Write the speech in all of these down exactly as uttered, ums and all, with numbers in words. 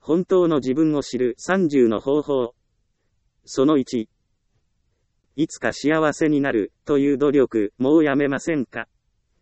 本当の自分を知るさんじゅうの方法。そのいち。いつか幸せになるという努力、もうやめませんか？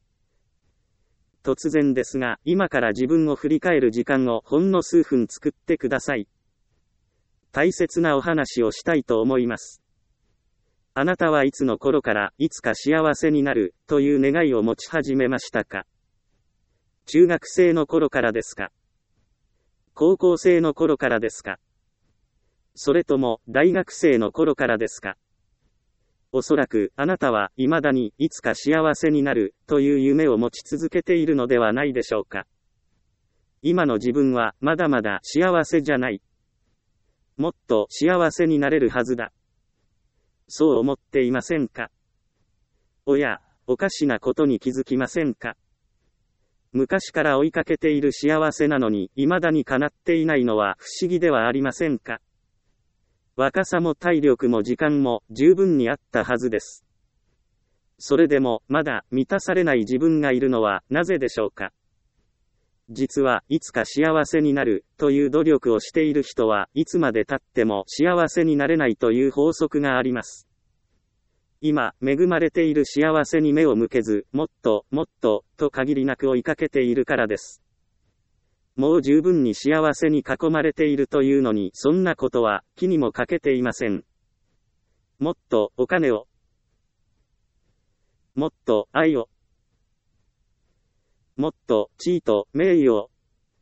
突然ですが、今から自分を振り返る時間をほんの数分作ってください。大切なお話をしたいと思います。あなたはいつの頃からいつか幸せになるという願いを持ち始めましたか？中学生の頃からですか？高校生の頃からですか？それとも大学生の頃からですか？おそらくあなたは未だにいつか幸せになるという夢を持ち続けているのではないでしょうか。今の自分はまだまだ幸せじゃない。もっと幸せになれるはずだ。そう思っていませんか？おや、おかしなことに気づきませんか？昔から追いかけている幸せなのに未だに叶っていないのは不思議ではありませんか？若さも体力も時間も十分にあったはずです。それでもまだ満たされない自分がいるのはなぜでしょうか？実はいつか幸せになるという努力をしている人はいつまで経っても幸せになれないという法則があります。今、恵まれている幸せに目を向けず、もっと、もっと、と限りなく追いかけているからです。もう十分に幸せに囲まれているというのに、そんなことは気にもかけていません。もっとお金を。もっと愛を。もっと地位と名誉を。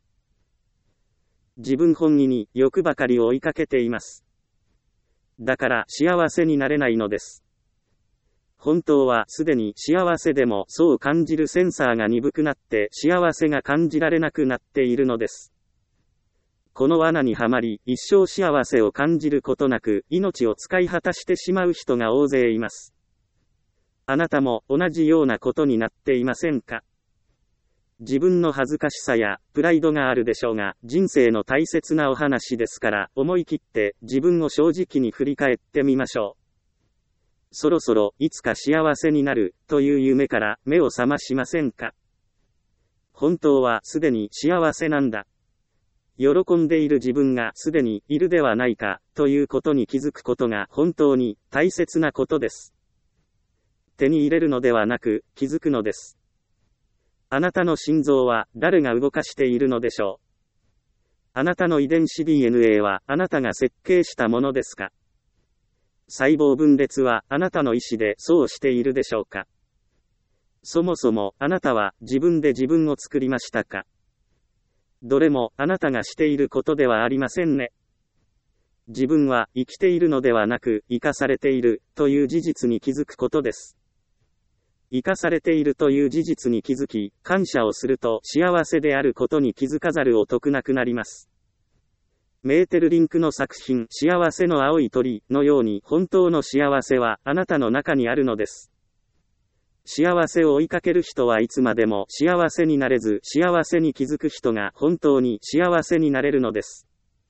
自分本位に欲ばかりを追いかけています。だから幸せになれないのです。本当はすでに幸せでもそう感じるセンサーが鈍くなって幸せが感じられなくなっているのです。この罠にはまり一生幸せを感じることなく命を使い果たしてしまう人が大勢います。あなたも同じようなことになっていませんか？自分の恥ずかしさやプライドがあるでしょうが、人生の大切なお話ですから思い切って自分を正直に振り返ってみましょう。そろそろいつか幸せになるという夢から目を覚ましませんか？本当はすでに幸せなんだ。喜んでいる自分がすでにいるではないかということに気づくことが本当に大切なことです。手に入れるのではなく気づくのです。あなたの心臓は誰が動かしているのでしょう？あなたの遺伝子 ディーエヌエー はあなたが設計したものですか？細胞分裂はあなたの意思でそうしているでしょうか？そもそもあなたは自分で自分を作りましたか？どれもあなたがしていることではありませんね。自分は生きているのではなく生かされているという事実に気づくことです。生かされているという事実に気づき、感謝をすると幸せであることに気づかざるを得なくなります。メーテルリンクの作品、幸せの青い鳥のように本当の幸せはあなたの中にあるのです。幸せを追いかける人はいつまでも幸せになれず、幸せに気づく人が本当に幸せになれるのです。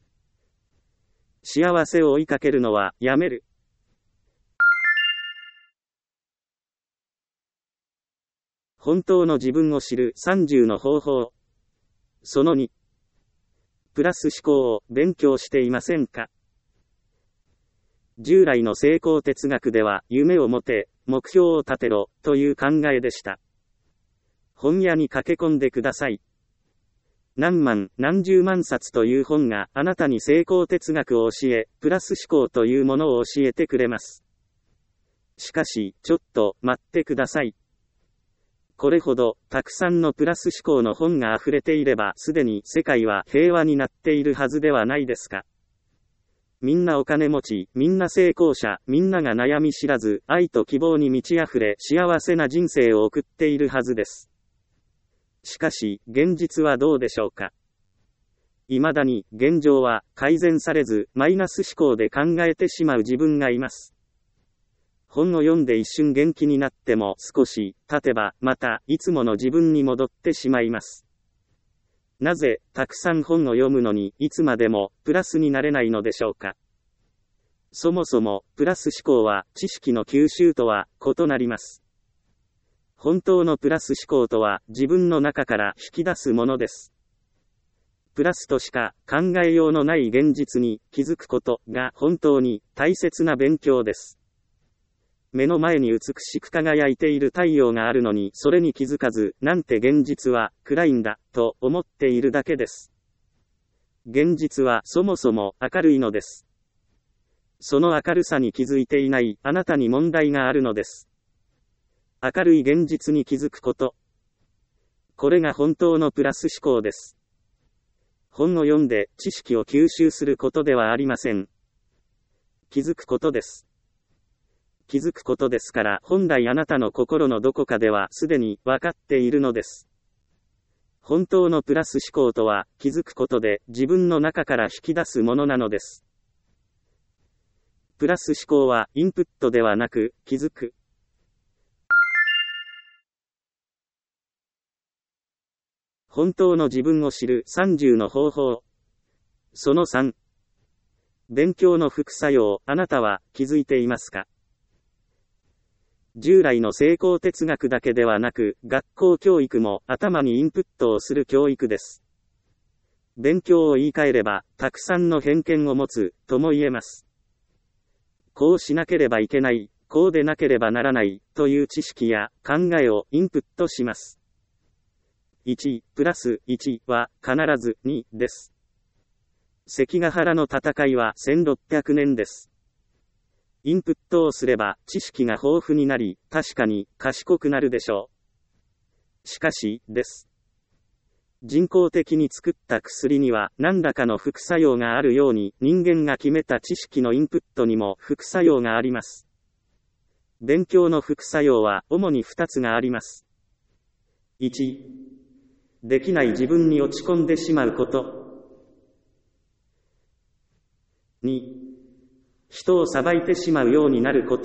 幸せを追いかけるのはやめる。本当の自分を知るさんじゅうの方法。そのに。プラス思考を勉強していませんか？従来の成功哲学では夢を持て、目標を立てろという考えでした。本屋に駆け込んでください。何万何十万冊という本があなたに成功哲学を教え、プラス思考というものを教えてくれます。しかし、ちょっと待ってください。これほどたくさんのプラス思考の本が溢れていればすでに世界は平和になっているはずではないですか。みんなお金持ち、みんな成功者、みんなが悩み知らず、愛と希望に満ち溢れ幸せな人生を送っているはずです。しかし、現実はどうでしょうか。未だに現状は改善されず、マイナス思考で考えてしまう自分がいます。本を読んで一瞬元気になっても少し経てばまたいつもの自分に戻ってしまいます。なぜたくさん本を読むのにいつまでもプラスになれないのでしょうか。そもそもプラス思考は知識の吸収とは異なります。本当のプラス思考とは自分の中から引き出すものです。 プラスとしか考えようのない現実に気づくことが本当に大切な勉強です。目の前に美しく輝いている太陽があるのにそれに気づかず、なんて現実は暗いんだと思っているだけです。現実はそもそも明るいのです。その明るさに気づいていないあなたに問題があるのです。明るい現実に気づくこと。これが本当のプラス思考です。本を読んで知識を吸収することではありません。気づくことです。気づくことですから、本来あなたの心のどこかではすでに分かっているのです。本当のプラス思考とは、気づくことで自分の中から引き出すものなのです。プラス思考はインプットではなく、気づく。本当の自分を知るさんじゅうの方法。そのさん。勉強の副作用、あなたは気づいていますか？従来の成功哲学だけではなく、学校教育も頭にインプットをする教育です。勉強を言い換えれば、たくさんの偏見を持つ、とも言えます。こうしなければいけない、こうでなければならない、という知識や考えをインプットします。いちプラスいちは必ずにです。関ヶ原の戦いはせんろっぴゃくねんです。インプットをすれば知識が豊富になり、確かに賢くなるでしょう。しかし、です。人工的に作った薬には何らかの副作用があるように、人間が決めた知識のインプットにも副作用があります。勉強の副作用は主にふたつがあります。いち、できない自分に落ち込んでしまうこと。に、人を裁いてしまうようになること。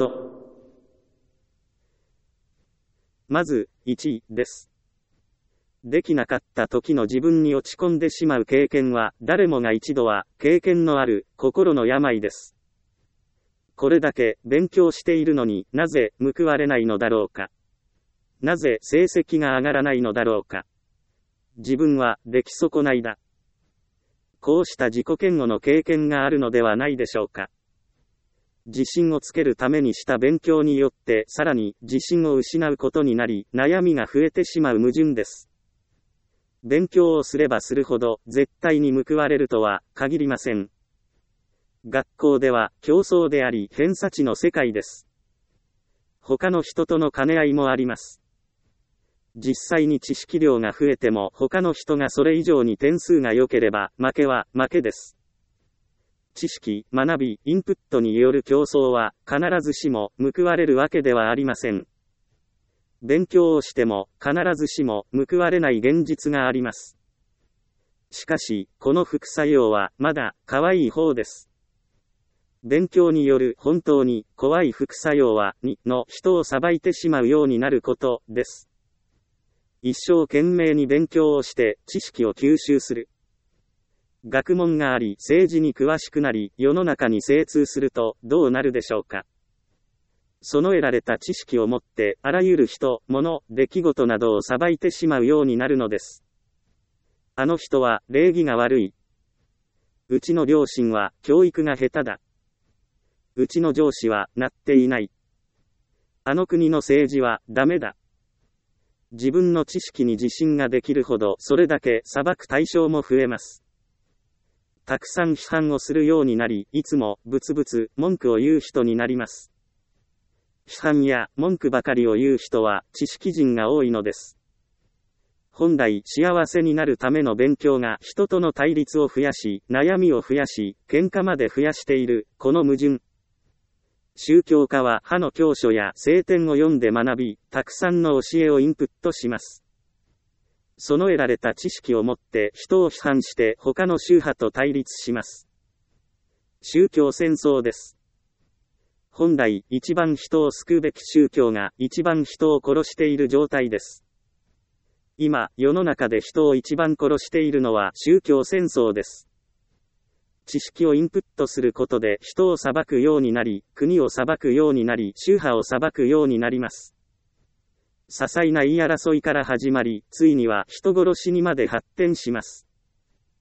まず、いちです。できなかった時の自分に落ち込んでしまう経験は、誰もが一度は経験のある心の病です。これだけ勉強しているのになぜ報われないのだろうか。なぜ成績が上がらないのだろうか。自分は出来損ないだ。こうした自己嫌悪の経験があるのではないでしょうか。自信をつけるためにした勉強によってさらに自信を失うことになり、悩みが増えてしまう矛盾です。勉強をすればするほど絶対に報われるとは限りません。学校では競争であり偏差値の世界です。他の人との兼ね合いもあります。実際に知識量が増えても他の人がそれ以上に点数が良ければ負けは負けです。知識、学び、インプットによる競争は必ずしも報われるわけではありません。勉強をしても必ずしも報われない現実があります。しかし、この副作用はまだ可愛い方です。勉強による本当に怖い副作用はにの人を裁いてしまうようになることです。一生懸命に勉強をして知識を吸収する。学問があり政治に詳しくなり世の中に精通するとどうなるでしょうか。その得られた知識をもってあらゆる人、物、出来事などを裁いてしまうようになるのです。あの人は礼儀が悪い。うちの両親は教育が下手だ。うちの上司はなっていない。あの国の政治はダメだ。自分の知識に自信ができるほどそれだけ裁く対象も増えます。たくさん批判をするようになり、いつもブツブツ文句を言う人になります。批判や文句ばかりを言う人は知識人が多いのです。本来幸せになるための勉強が人との対立を増やし、悩みを増やし、喧嘩まで増やしている、この矛盾。宗教家は歯の教書や聖典を読んで学び、たくさんの教えをインプットします。その得られた知識をもって人を批判して他の宗派と対立します。宗教戦争です。本来一番人を救うべき宗教が一番人を殺している状態です。今、世の中で人を一番殺しているのは宗教戦争です。知識をインプットすることで人を裁くようになり、国を裁くようになり、宗派を裁くようになります。些細な言い争いから始まり、ついには人殺しにまで発展します。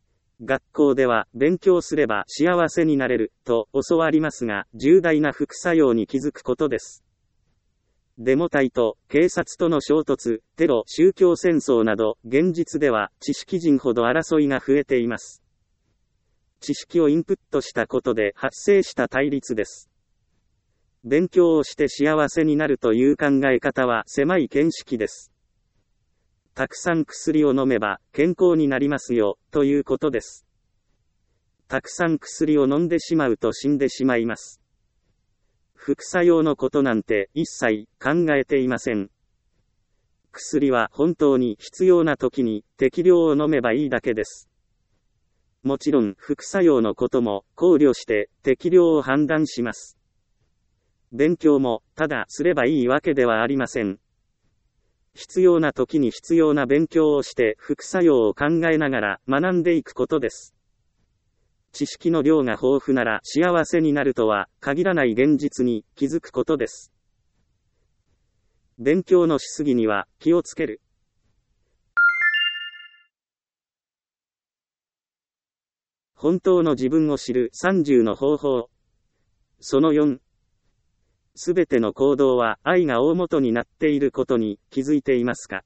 学校では勉強すれば幸せになれると教わりますが、重大な副作用に気づくことです。デモ隊と警察との衝突、テロ、宗教戦争など、現実では知識人ほど争いが増えています。知識をインプットしたことで発生した対立です。勉強をして幸せになるという考え方は狭い見識です。たくさん薬を飲めば健康になりますよ、ということです。たくさん薬を飲んでしまうと死んでしまいます。副作用のことなんて一切考えていません。薬は本当に必要な時に適量を飲めばいいだけです。もちろん副作用のことも考慮して適量を判断します。勉強もただすればいいわけではありません。必要な時に必要な勉強をして副作用を考えながら学んでいくことです。知識の量が豊富なら幸せになるとは限らない現実に気づくことです。勉強のしすぎには気をつける。本当の自分を知るさんじゅうの方法。そのよん。すべての行動は愛が大元になっていることに気づいていますか？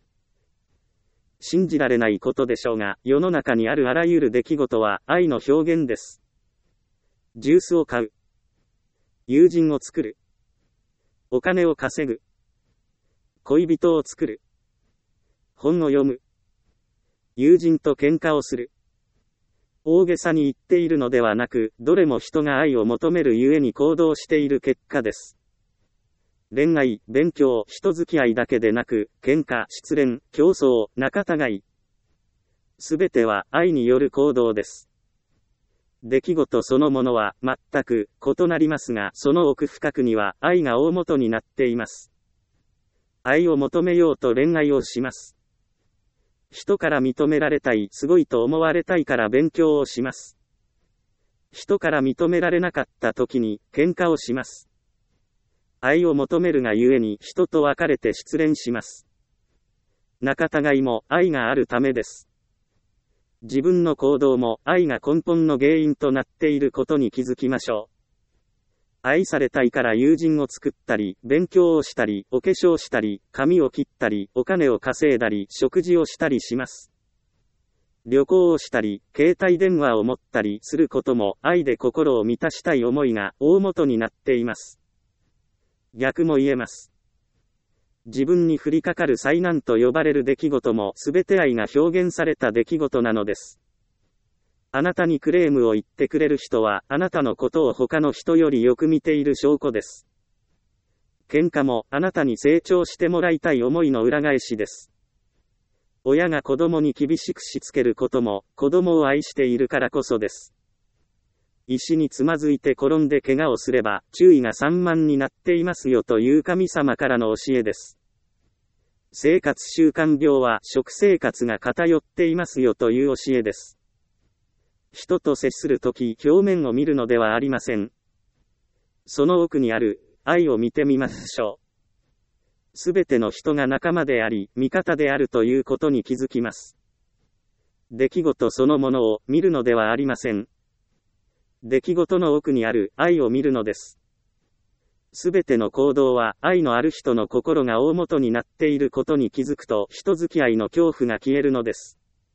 信じられないことでしょうが、世の中にあるあらゆる出来事は愛の表現です。ジュースを買う。友人を作る。お金を稼ぐ。恋人を作る。本を読む。友人と喧嘩をする。大げさに言っているのではなく、どれも人が愛を求めるゆえに行動している結果です。恋愛、勉強、人付き合いだけでなく、喧嘩、失恋、競争、仲違い。すべては愛による行動です。出来事そのものは全く異なりますが、その奥深くには愛が大元になっています。愛を求めようと恋愛をします。人から認められたい、すごいと思われたいから勉強をします。人から認められなかった時に喧嘩をします。愛を求めるがゆえに人と別れて失恋します。仲違いも愛があるためです。自分の行動も愛が根本の原因となっていることに気づきましょう。愛されたいから友人を作ったり、勉強をしたり、お化粧したり、髪を切ったり、お金を稼いだり、食事をしたりします。旅行をしたり、携帯電話を持ったりすることも愛で心を満たしたい思いが大元になっています。逆も言えます。自分に降りかかる災難と呼ばれる出来事もすべて愛が表現された出来事なのです。あなたにクレームを言ってくれる人は、あなたのことを他の人よりよく見ている証拠です。喧嘩も、あなたに成長してもらいたい思いの裏返しです。親が子供に厳しくしつけることも、子供を愛しているからこそです。石につまずいて転んで怪我をすれば、注意が散漫になっていますよという神様からの教えです。生活習慣病は、食生活が偏っていますよという教えです。人と接するとき、表面を見るのではありません。その奥にある愛を見てみましょう。すべての人が仲間であり、味方であるということに気づきます。出来事そのものを見るのではありません。出来事の奥にある愛を見るのです。すべての行動は愛のある人の心が大元になっていることに気づくと、人付き合いの恐怖が消えるのです。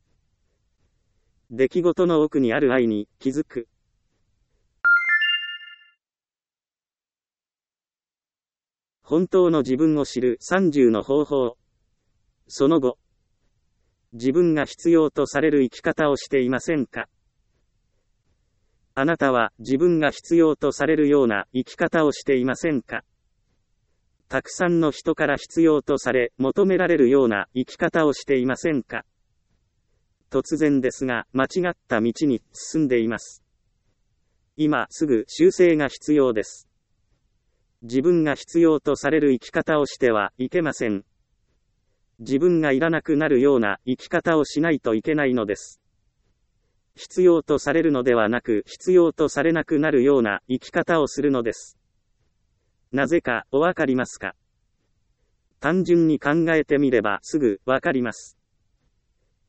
出来事の奥にある愛に気づく。本当の自分を知るさんじゅうの方法。その後、自分が必要とされる生き方をしていませんか？あなたは自分が必要とされるような生き方をしていませんか？たくさんの人から必要とされ、求められるような生き方をしていませんか？突然ですが、間違った道に進んでいます。今すぐ修正が必要です。自分が必要とされる生き方をしてはいけません。自分がいらなくなるような生き方をしないといけないのです。必要とされるのではなく、必要とされなくなるような生き方をするのです。なぜかおわかりますか？単純に考えてみればすぐわかります。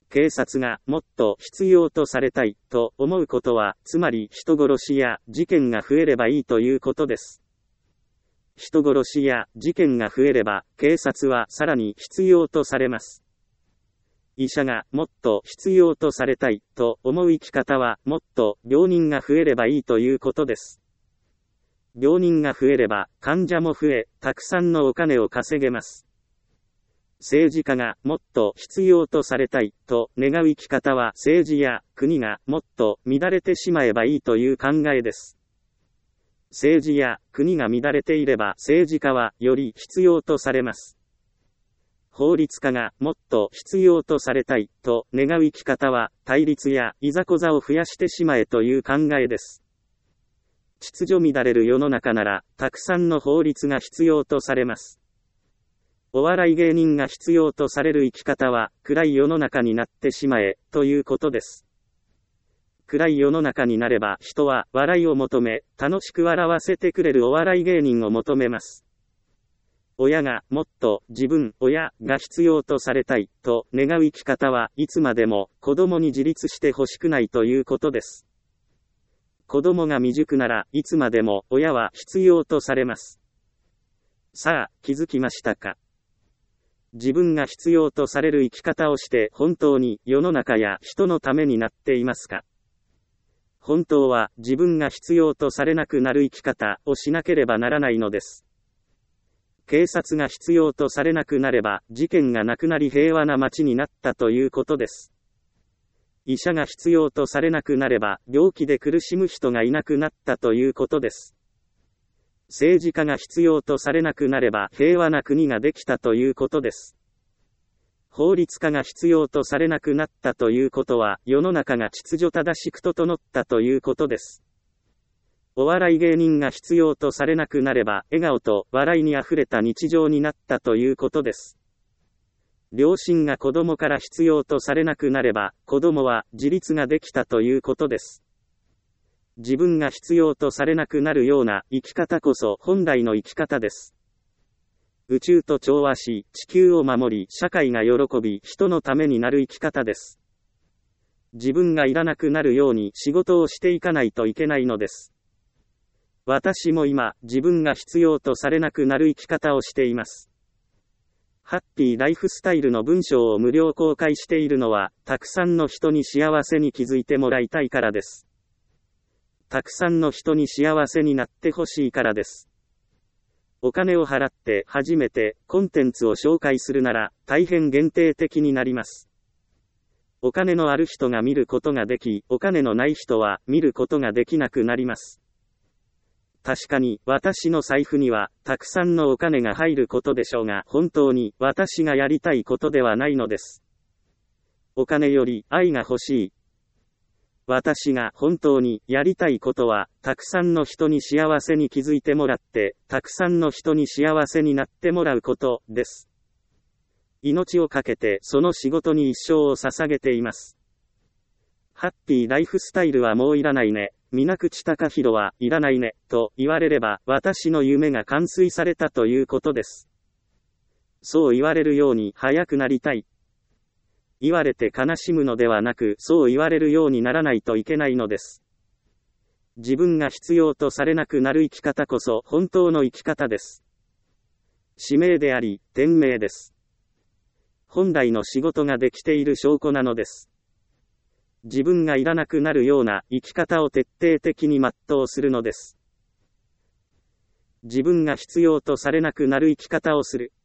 警察がもっと必要とされたいと思うことは、つまり人殺しや事件が増えればいいということです。人殺しや事件が増えれば、警察はさらに必要とされます。医者がもっと必要とされたいと思う生き方は、もっと病人が増えればいいということです。病人が増えれば、患者も増え、たくさんのお金を稼げます。政治家がもっと必要とされたいと願う生き方は、政治や国がもっと乱れてしまえばいいという考えです。政治や国が乱れていれば、政治家はより必要とされます。法律家がもっと必要とされたいと願う生き方は、対立やいざこざを増やしてしまえという考えです。秩序乱れる世の中なら、たくさんの法律が必要とされます。お笑い芸人が必要とされる生き方は、暗い世の中になってしまえ、ということです。暗い世の中になれば人は笑いを求め、楽しく笑わせてくれるお笑い芸人を求めます。親がもっと自分、親が必要とされたいと願う生き方はいつまでも子供に自立してほしくないということです。子供が未熟ならいつまでも親は必要とされます。さあ、気づきましたか？自分が必要とされる生き方をして本当に世の中や人のためになっていますか？本当は自分が必要とされなくなる生き方をしなければならないのです。警察が必要とされなくなれば事件がなくなり平和な街になったということです。医者が必要とされなくなれば病気で苦しむ人がいなくなったということです。政治家が必要とされなくなれば平和な国ができたということです。法律家が必要とされなくなったということは世の中が秩序正しく整ったということです。お笑い芸人が必要とされなくなれば笑顔と笑いにあふれた日常になったということです。両親が子供から必要とされなくなれば子供は自立ができたということです。自分が必要とされなくなるような生き方こそ本来の生き方です。宇宙と調和し、地球を守り、社会が喜び、人のためになる生き方です。自分がいらなくなるように仕事をしていかないといけないのです。私も今、自分が必要とされなくなる生き方をしています。ハッピーライフスタイルの文章を無料公開しているのは、たくさんの人に幸せに気づいてもらいたいからです。たくさんの人に幸せになってほしいからです。お金を払って初めてコンテンツを紹介するなら大変限定的になります。お金のある人が見ることができ、お金のない人は見ることができなくなります。確かに私の財布にはたくさんのお金が入ることでしょうが、本当に私がやりたいことではないのです。お金より愛が欲しい。私が本当にやりたいことは、たくさんの人に幸せに気づいてもらって、たくさんの人に幸せになってもらうことです。命をかけてその仕事に一生を捧げています。ハッピーライフスタイルはもういらないね。水口貴弘はいらないね、と言われれば、私の夢が完遂されたということです。そう言われるように早くなりたい。言われて悲しむのではなく、そう言われるようにならないといけないのです。自分が必要とされなくなる生き方こそ本当の生き方です。使命であり、天命です。本来の仕事ができている証拠なのです。自分がいらなくなるような生き方を徹底的に全うするのです。自分が必要とされなくなる生き方をする。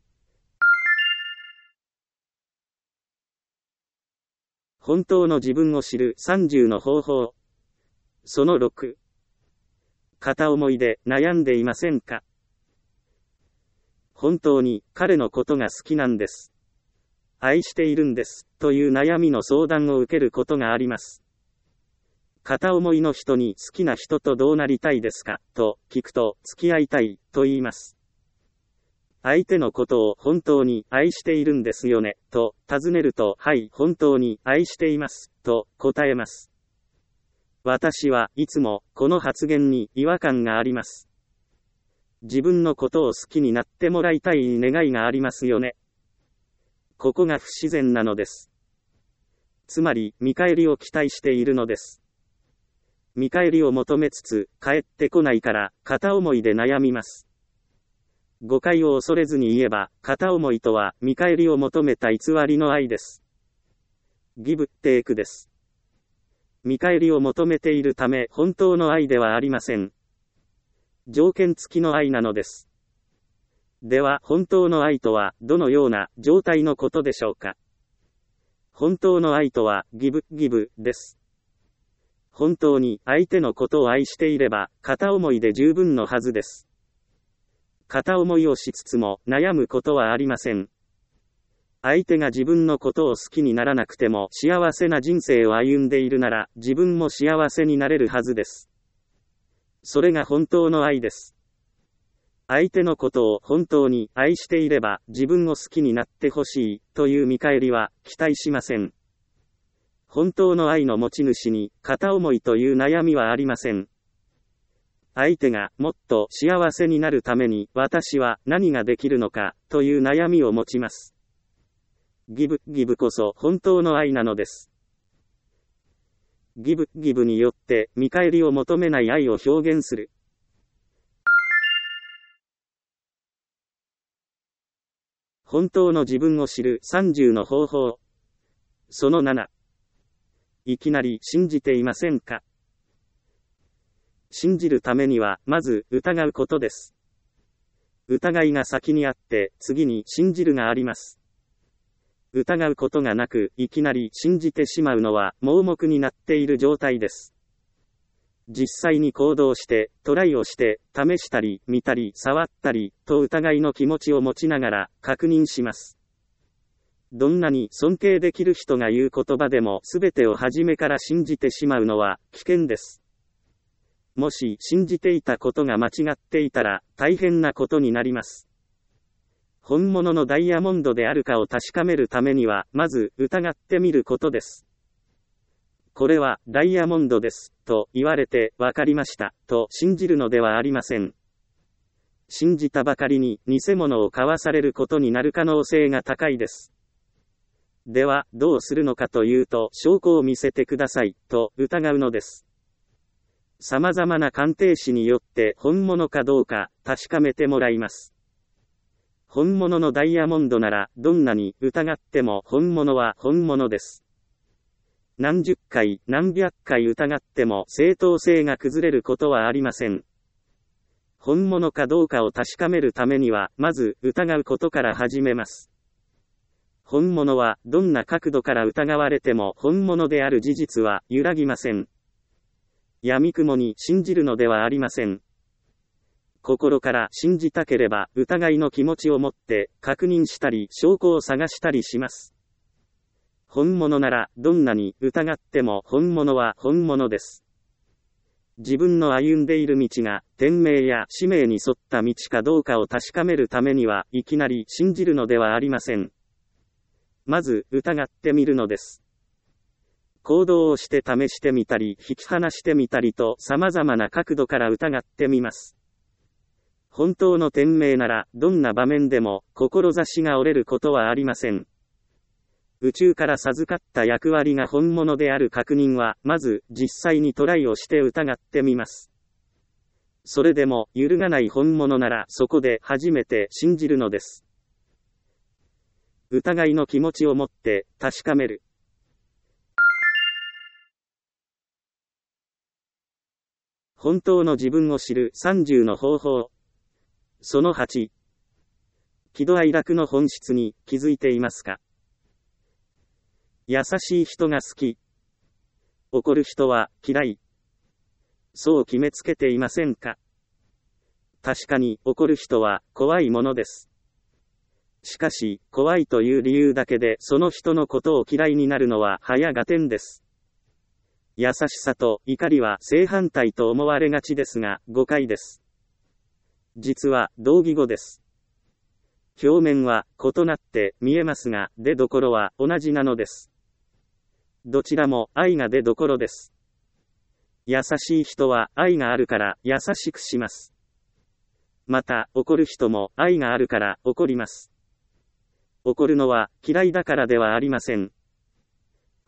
本当の自分を知るさんじゅうの方法。そのろく。片思いで悩んでいませんか？本当に彼のことが好きなんです。愛しているんです。という悩みの相談を受けることがあります。片思いの人に好きな人とどうなりたいですかと聞くと、付き合いたいと言います。相手のことを本当に愛しているんですよねと尋ねると、はい、本当に愛していますと答えます。私はいつもこの発言に違和感があります。自分のことを好きになってもらいたい願いがありますよね。ここが不自然なのです。 つまり見返りを期待しているのです。見返りを求めつつ、返ってこないから、片思いで悩みます。誤解を恐れずに言えば、片思いとは、見返りを求めた偽りの愛です。ギブ・テイクです。見返りを求めているため、本当の愛ではありません。条件付きの愛なのです。では、本当の愛とは、どのような状態のことでしょうか。本当の愛とは、ギブ・ギブです。本当に相手のことを愛していれば、片思いで十分のはずです。片思いをしつつも、悩むことはありません。相手が自分のことを好きにならなくても、幸せな人生を歩んでいるなら、自分も幸せになれるはずです。それが本当の愛です。相手のことを本当に愛していれば、自分を好きになってほしい、という見返りは、期待しません。本当の愛の持ち主に、片思いという悩みはありません。相手がもっと幸せになるために、私は何ができるのか、という悩みを持ちます。ギブ・ギブこそ本当の愛なのです。ギブ・ギブによって、見返りを求めない愛を表現する。本当の自分を知るさんじゅうの方法。そのなな。いきなり信じていませんか？信じるためには、まず疑うことです。疑いが先にあって、次に信じるがあります。疑うことがなく、いきなり信じてしまうのは、盲目になっている状態です。実際に行動して、トライをして、試したり、見たり、触ったり、と疑いの気持ちを持ちながら、確認します。どんなに尊敬できる人が言う言葉でも、すべてを初めから信じてしまうのは、危険です。もし、信じていたことが間違っていたら、大変なことになります。本物のダイヤモンドであるかを確かめるためには、まず、疑ってみることです。これは、ダイヤモンドです、と言われて、わかりました、と信じるのではありません。信じたばかりに、偽物を買わされることになる可能性が高いです。では、どうするのかというと、証拠を見せてください、と疑うのです。様々な鑑定士によって、本物かどうか、確かめてもらいます。本物のダイヤモンドなら、どんなに疑っても本物は本物です。何十回、何百回疑っても正当性が崩れることはありません。本物かどうかを確かめるためには、まず疑うことから始めます。本物は、どんな角度から疑われても本物である事実は揺らぎません。闇雲に信じるのではありません。心から信じたければ、疑いの気持ちを持って、確認したり、証拠を探したりします。本物なら、どんなに疑っても本物は本物です。自分の歩んでいる道が、天命や使命に沿った道かどうかを確かめるためには、いきなり信じるのではありません。まず、疑ってみるのです。行動をして試してみたり、引き離してみたりと、様々な角度から疑ってみます。本当の天命なら、どんな場面でも、志が折れることはありません。宇宙から授かった役割が本物である確認は、まず、実際にトライをして疑ってみます。それでも、揺るがない本物なら、そこで初めて信じるのです。疑いの気持ちを持って、確かめる。本当の自分を知るさんじゅうの方法。そのはち。喜怒哀楽の本質に気づいていますか？優しい人が好き。怒る人は嫌い。そう決めつけていませんか？確かに怒る人は怖いものです。しかし、怖いという理由だけでその人のことを嫌いになるのは早合点です。優しさと怒りは正反対と思われがちですが、誤解です。実は同義語です。表面は異なって見えますが、出どころは同じなのです。どちらも愛が出どころです。優しい人は愛があるから優しくします。また、怒る人も愛があるから怒ります。怒るのは嫌いだからではありません。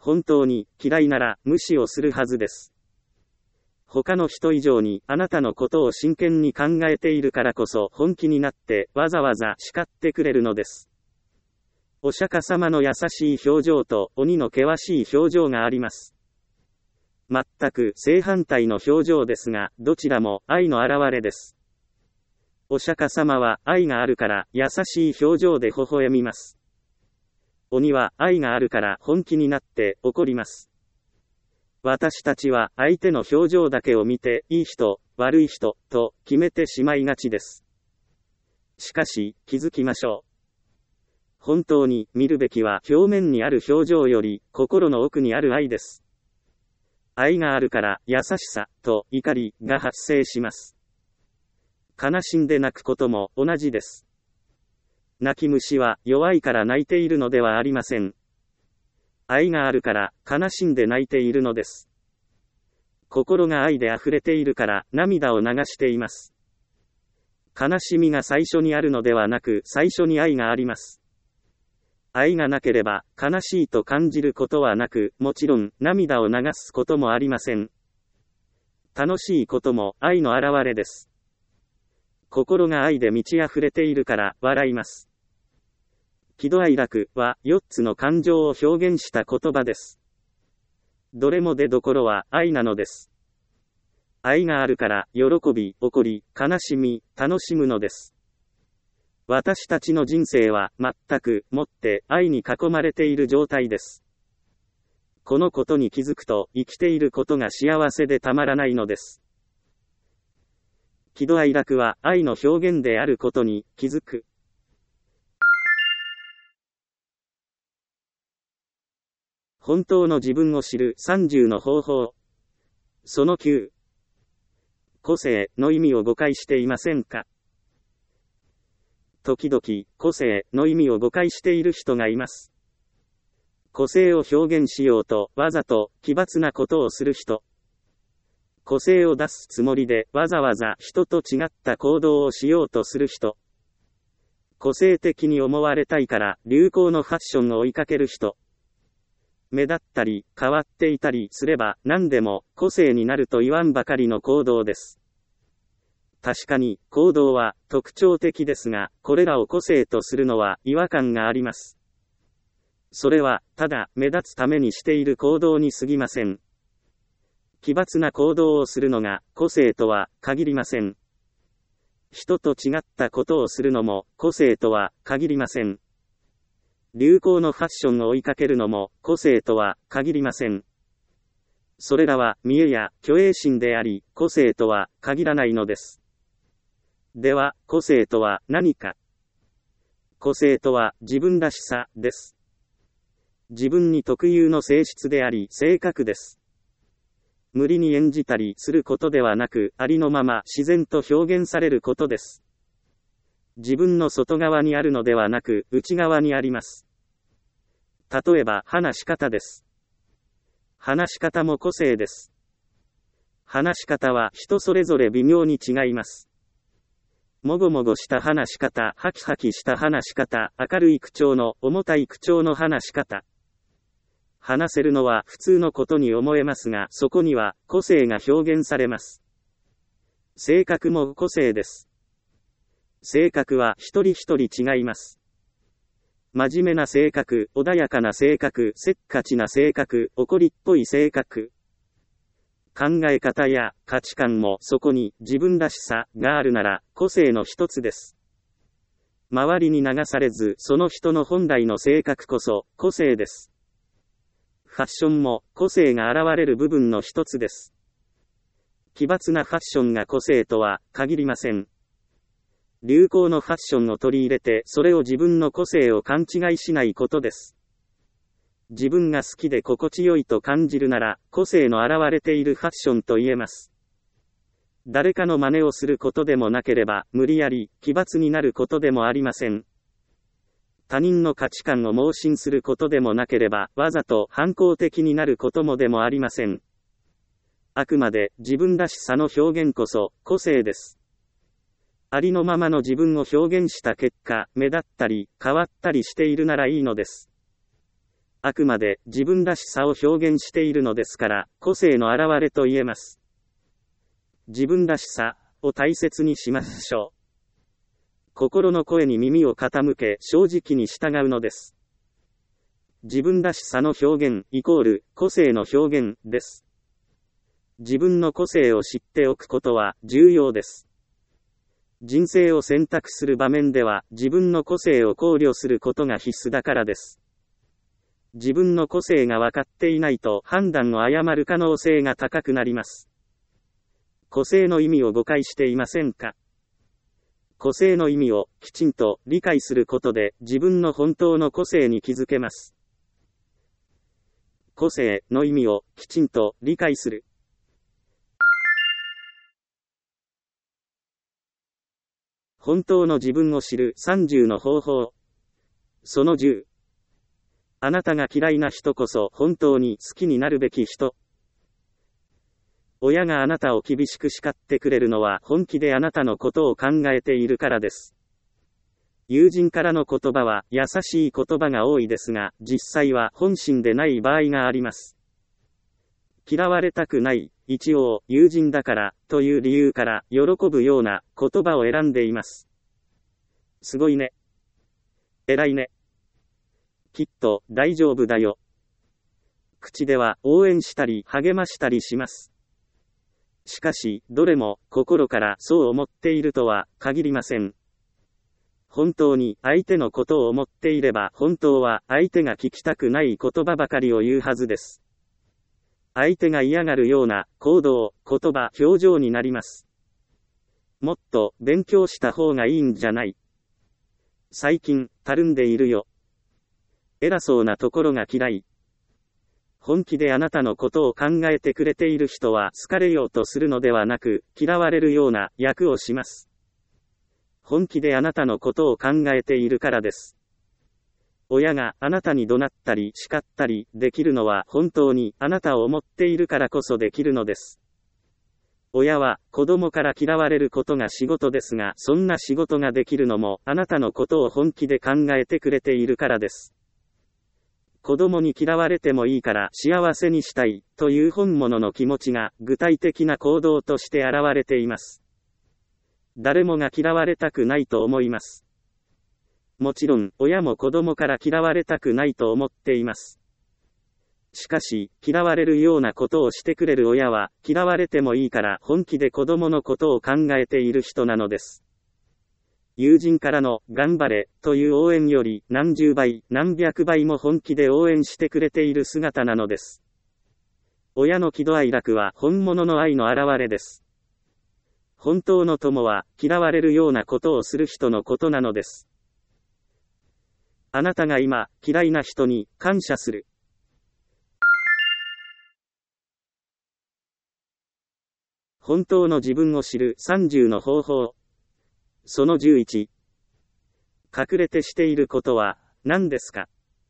本当に嫌いなら無視をするはずです。他の人以上にあなたのことを真剣に考えているからこそ本気になってわざわざ叱ってくれるのです。お釈迦様の優しい表情と鬼の険しい表情があります。全く正反対の表情ですが、どちらも愛の表れです。お釈迦様は愛があるから優しい表情で微笑みます。鬼は愛があるから本気になって怒ります。私たちは相手の表情だけを見ていい人、悪い人と決めてしまいがちです。しかし気づきましょう。本当に見るべきは表面にある表情より心の奥にある愛です。愛があるから優しさと怒りが発生します。悲しんで泣くことも同じです。泣き虫は弱いから泣いているのではありません。愛があるから悲しんで泣いているのです。心が愛で溢れているから涙を流しています。悲しみが最初にあるのではなく最初に愛があります。愛がなければ悲しいと感じることはなく、もちろん涙を流すこともありません。楽しいことも愛の表れです。心が愛で満ち溢れているから笑います。喜怒哀楽はよっつの感情を表現した言葉です。どれも出どころは愛なのです。愛があるから喜び、怒り、悲しみ、楽しむのです。私たちの人生は全くもって愛に囲まれている状態です。このことに気づくと生きていることが幸せでたまらないのです。喜怒哀楽は愛の表現であることに気づく。本当の自分を知るさんじゅうの方法。そのきゅう。個性の意味を誤解していませんか？時々、個性の意味を誤解している人がいます。個性を表現しようと、わざと奇抜なことをする人。個性を出すつもりで、わざわざ人と違った行動をしようとする人。個性的に思われたいから、流行のファッションを追いかける人。目立ったり、変わっていたりすれば、何でも、個性になると言わんばかりの行動です。確かに、行動は特徴的ですが、これらを個性とするのは違和感があります。それは、ただ目立つためにしている行動に過ぎません。奇抜な行動をするのが個性とは限りません。人と違ったことをするのも個性とは限りません。流行のファッションを追いかけるのも個性とは限りません。それらは見栄や虚栄心であり、個性とは限らないのです。では、個性とは何か？個性とは自分らしさです。自分に特有の性質であり、性格です。無理に演じたりすることではなく、ありのまま自然と表現されることです。自分の外側にあるのではなく、内側にあります。例えば、話し方です。話し方も個性です。話し方は人それぞれ微妙に違います。もごもごした話し方、ハキハキした話し方、明るい口調の、重たい口調の話し方。話せるのは普通のことに思えますが、そこには個性が表現されます。性格も個性です。性格は一人一人違います。真面目な性格、穏やかな性格、せっかちな性格、怒りっぽい性格。考え方や価値観もそこに自分らしさがあるなら個性の一つです。周りに流されずその人の本来の性格こそ個性です。ファッションも個性が現れる部分の一つです。奇抜なファッションが個性とは限りません。流行のファッションを取り入れてそれを自分の個性を勘違いしないことです。自分が好きで心地よいと感じるなら、個性の現れているファッションと言えます。誰かの真似をすることでもなければ、無理やり、奇抜になることでもありません。他人の価値観を盲信することでもなければ、わざと反抗的になることもでもありません。あくまで自分らしさの表現こそ個性です。ありのままの自分を表現した結果、目立ったり変わったりしているならいいのです。 あくまで自分らしさを表現しているのですから、個性の表れと言えます。自分らしさを大切にしましょう。心の声に耳を傾け、正直に従うのです。自分らしさの表現イコール個性の表現です。自分の個性を知っておくことは重要です。人生を選択する場面では自分の個性を考慮することが必須だからです。自分の個性が分かっていないと判断を誤る可能性が高くなります。個性の意味を誤解していませんか？個性の意味をきちんと理解することで自分の本当の個性に気づけます。個性の意味をきちんと理解する。本当の自分を知るさんじゅうの方法。そのじゅう。あなたが嫌いな人こそ本当に好きになるべき人。親があなたを厳しく叱ってくれるのは本気であなたのことを考えているからです。友人からの言葉は優しい言葉が多いですが、実際は本心でない場合があります。嫌われたくない、一応友人だからという理由から喜ぶような言葉を選んでいます。すごいね。偉いね。きっと大丈夫だよ。口では応援したり励ましたりします。しかし、どれも心からそう思っているとは限りません。本当に相手のことを思っていれば本当は相手が聞きたくない言葉ばかりを言うはずです。相手が嫌がるような行動、言葉、表情になります。もっと勉強した方がいいんじゃない。最近、たるんでいるよ。偉そうなところが嫌い。本気であなたのことを考えてくれている人は好かれようとするのではなく、嫌われるような役をします。本気であなたのことを考えているからです。親があなたに怒鳴ったり叱ったりできるのは本当にあなたを思っているからこそできるのです。親は子供から嫌われることが仕事ですが、そんな仕事ができるのもあなたのことを本気で考えてくれているからです。子供に嫌われてもいいから幸せにしたいという本物の気持ちが具体的な行動として現れています。誰もが嫌われたくないと思います。もちろん、親も子供から嫌われたくないと思っています。しかし、嫌われるようなことをしてくれる親は、嫌われてもいいから本気で子供のことを考えている人なのです。友人からの頑張れという応援より何十倍、何百倍も本気で応援してくれている姿なのです。親の喜怒哀楽は本物の愛の表れです。本当の友は嫌われるようなことをする人のことなのです。あなたが今嫌いな人に感謝する。本当の自分を知るさんじゅうの方法。そのじゅういち。隠れてしていることは何ですか？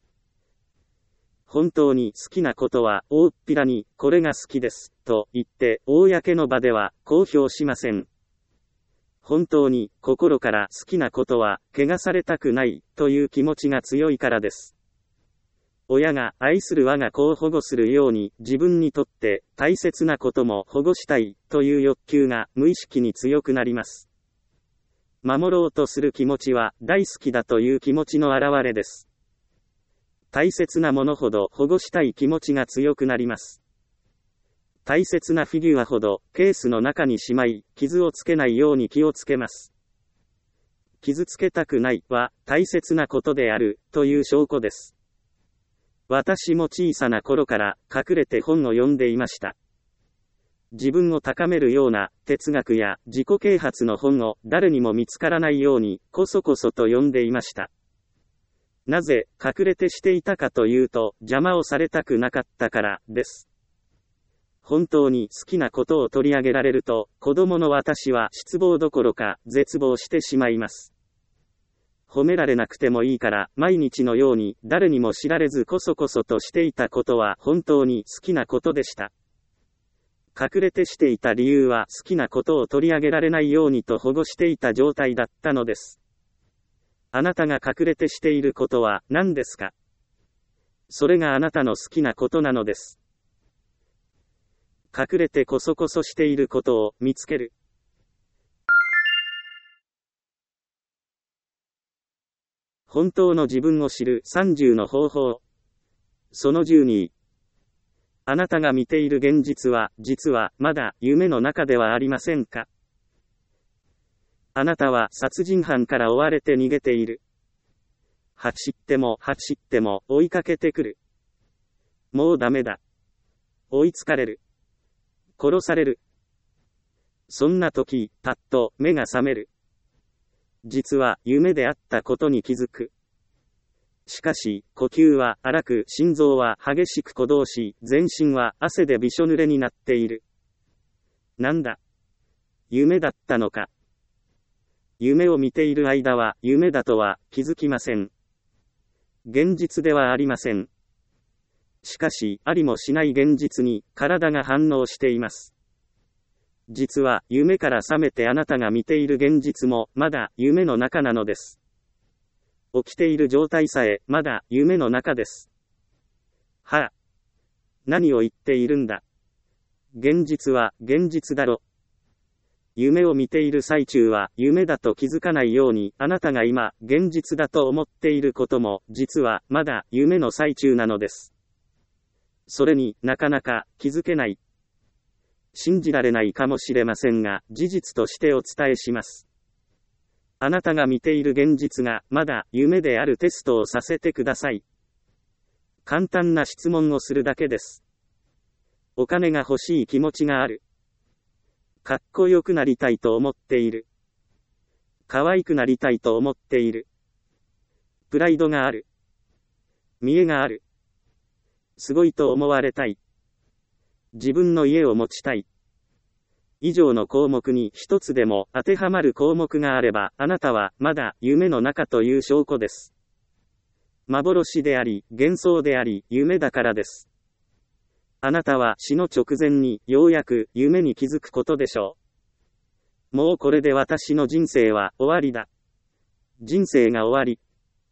本当に好きなことは大っぴらにこれが好きですと言って公の場では公表しません。本当に心から好きなことは汚されたくないという気持ちが強いからです。親が愛する我が子を保護するように自分にとって大切なことも保護したいという欲求が無意識に強くなります。守ろうとする気持ちは大好きだという気持ちの表れです。大切なものほど保護したい気持ちが強くなります。大切なフィギュアほどケースの中にしまい、傷をつけないように気をつけます。傷つけたくないは大切なことであるという証拠です。私も小さな頃から隠れて本を読んでいました。自分を高めるような哲学や自己啓発の本を誰にも見つからないようにこそこそと読んでいました。なぜ隠れてしていたかというと、邪魔をされたくなかったからです。本当に好きなことを取り上げられると、子供の私は失望どころか絶望してしまいます。褒められなくてもいいから毎日のように誰にも知られずこそこそとしていたことは本当に好きなことでした。隠れてしていた理由は好きなことを取り上げられないようにと保護していた状態だったのです。あなたが隠れてしていることは何ですか？ それがあなたの好きなことなのです。隠れてこそこそしていることを見つける。本当の自分を知るさんじゅうの方法。そのじゅうに。あなたが見ている現実は、実は、まだ、夢の中ではありませんか？あなたは殺人犯から追われて逃げている。走っても走っても追いかけてくる。もうダメだ。追いつかれる。殺される。そんな時、パッと目が覚める。実は夢であったことに気づく。しかし、呼吸は荒く、心臓は激しく鼓動し、全身は汗でびしょ濡れになっている。なんだ。夢だったのか。夢を見ている間は夢だとは気づきません。現実ではありません。しかし、ありもしない現実に体が反応しています。実は夢から覚めてあなたが見ている現実もまだ夢の中なのです。起きている状態さえまだ夢の中です。はあ。何を言っているんだ。現実は現実だろ。夢を見ている最中は夢だと気づかないようにあなたが今現実だと思っていることも実はまだ夢の最中なのです。それになかなか気づけない。信じられないかもしれませんが、事実としてお伝えします。あなたが見ている現実がまだ夢であるテストをさせてください。簡単な質問をするだけです。お金が欲しい気持ちがある。かっこよくなりたいと思っている。可愛くなりたいと思っている。プライドがある。見栄がある。すごいと思われたい。自分の家を持ちたい。以上の項目に一つでも当てはまる項目があれば、あなたはまだ夢の中という証拠です。幻であり、幻想であり、夢だからです。あなたは死の直前にようやく夢に気づくことでしょう。もうこれで私の人生は終わりだ。人生が終わり。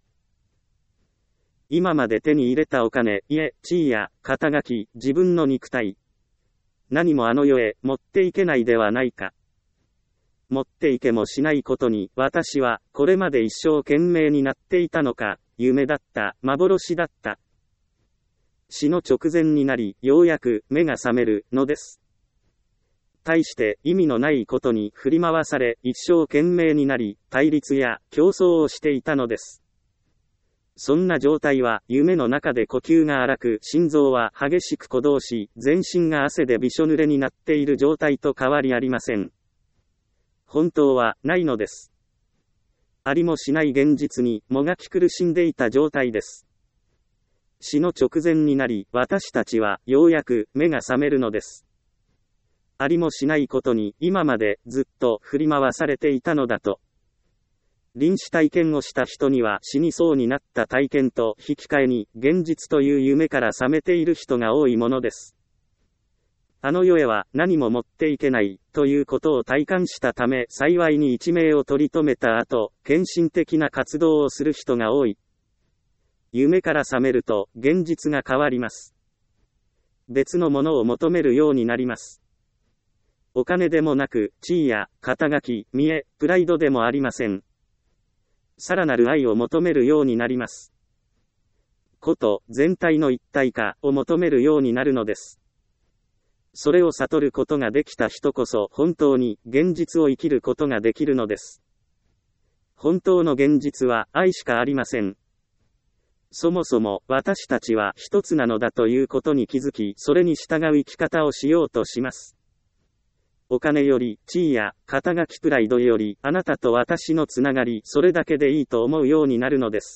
今まで手に入れたお金、家、地位や肩書き、自分の肉体。何もあの世へ持っていけないではないか。持っていけもしないことに私はこれまで一生懸命になっていたのか、夢だった、幻だった。死の直前になり、ようやく目が覚めるのです。対して意味のないことに振り回され、一生懸命になり、対立や競争をしていたのです。そんな状態は夢の中で呼吸が荒く、心臓は激しく鼓動し、全身が汗でびしょ濡れになっている状態と変わりありません。本当はないのです。ありもしない現実にもがき苦しんでいた状態です。死の直前になり、私たちはようやく目が覚めるのです。ありもしないことに今までずっと振り回されていたのだと。臨死体験をした人には死にそうになった体験と引き換えに現実という夢から覚めている人が多いものです。あの世へは何も持っていけないということを体感したため幸いに一命を取り留めた後、献身的な活動をする人が多い。夢から覚めると現実が変わります。別のものを求めるようになります。お金でもなく地位や肩書き、見栄、プライドでもありません。さらなる愛を求めるようになります。こと全体の一体化を求めるようになるのです。それを悟ることができた人こそ本当に現実を生きることができるのです。本当の現実は愛しかありません。そもそも私たちは一つなのだということに気づき、それに従う生き方をしようとします。お金より、地位や、肩書きプライドより、あなたと私のつながり、それだけでいいと思うようになるのです。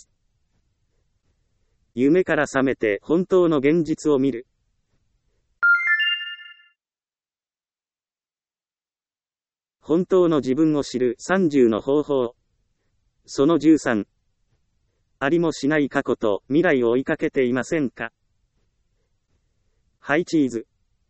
夢から覚めて、本当の現実を見る。本当の自分を知るさんじゅうの方法。そのじゅうさん。ありもしない過去と未来を追いかけていませんか？ハイチーズ。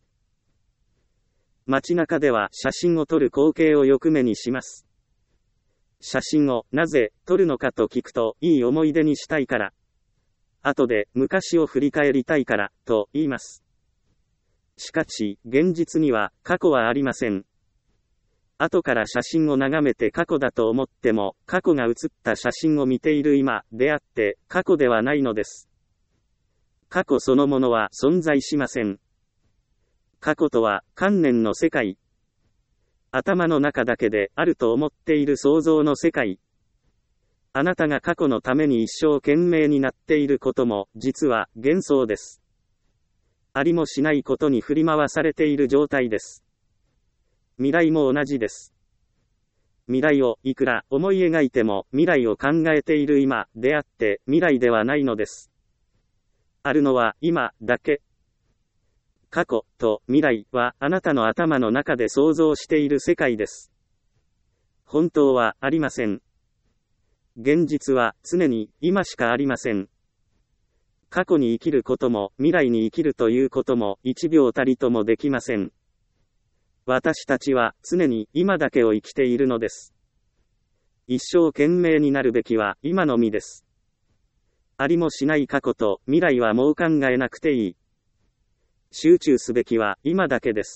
街中では写真を撮る光景をよく目にします。写真をなぜ撮るのかと聞くと、いい思い出にしたいから。 後で昔を振り返りたいから、と言います。しかし、現実には過去はありません。後から写真を眺めて過去だと思っても、過去が写った写真を見ている今であって、過去ではないのです。過去そのものは存在しません。過去とは観念の世界。頭の中だけであると思っている想像の世界。あなたが過去のために一生懸命になっていることも、実は幻想です。ありもしないことに振り回されている状態です。未来も同じです。未来をいくら思い描いても未来を考えている今であって未来ではないのです。あるのは今だけ。過去と未来はあなたの頭の中で想像している世界です。本当はありません。現実は常に今しかありません。過去に生きることも未来に生きるということも一秒たりともできません。私たちは常に今だけを生きているのです。一生懸命になるべきは今のみです。ありもしない過去と未来はもう考えなくていい。集中すべきは今だけです。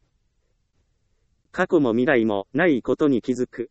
過去も未来もないことに気づく。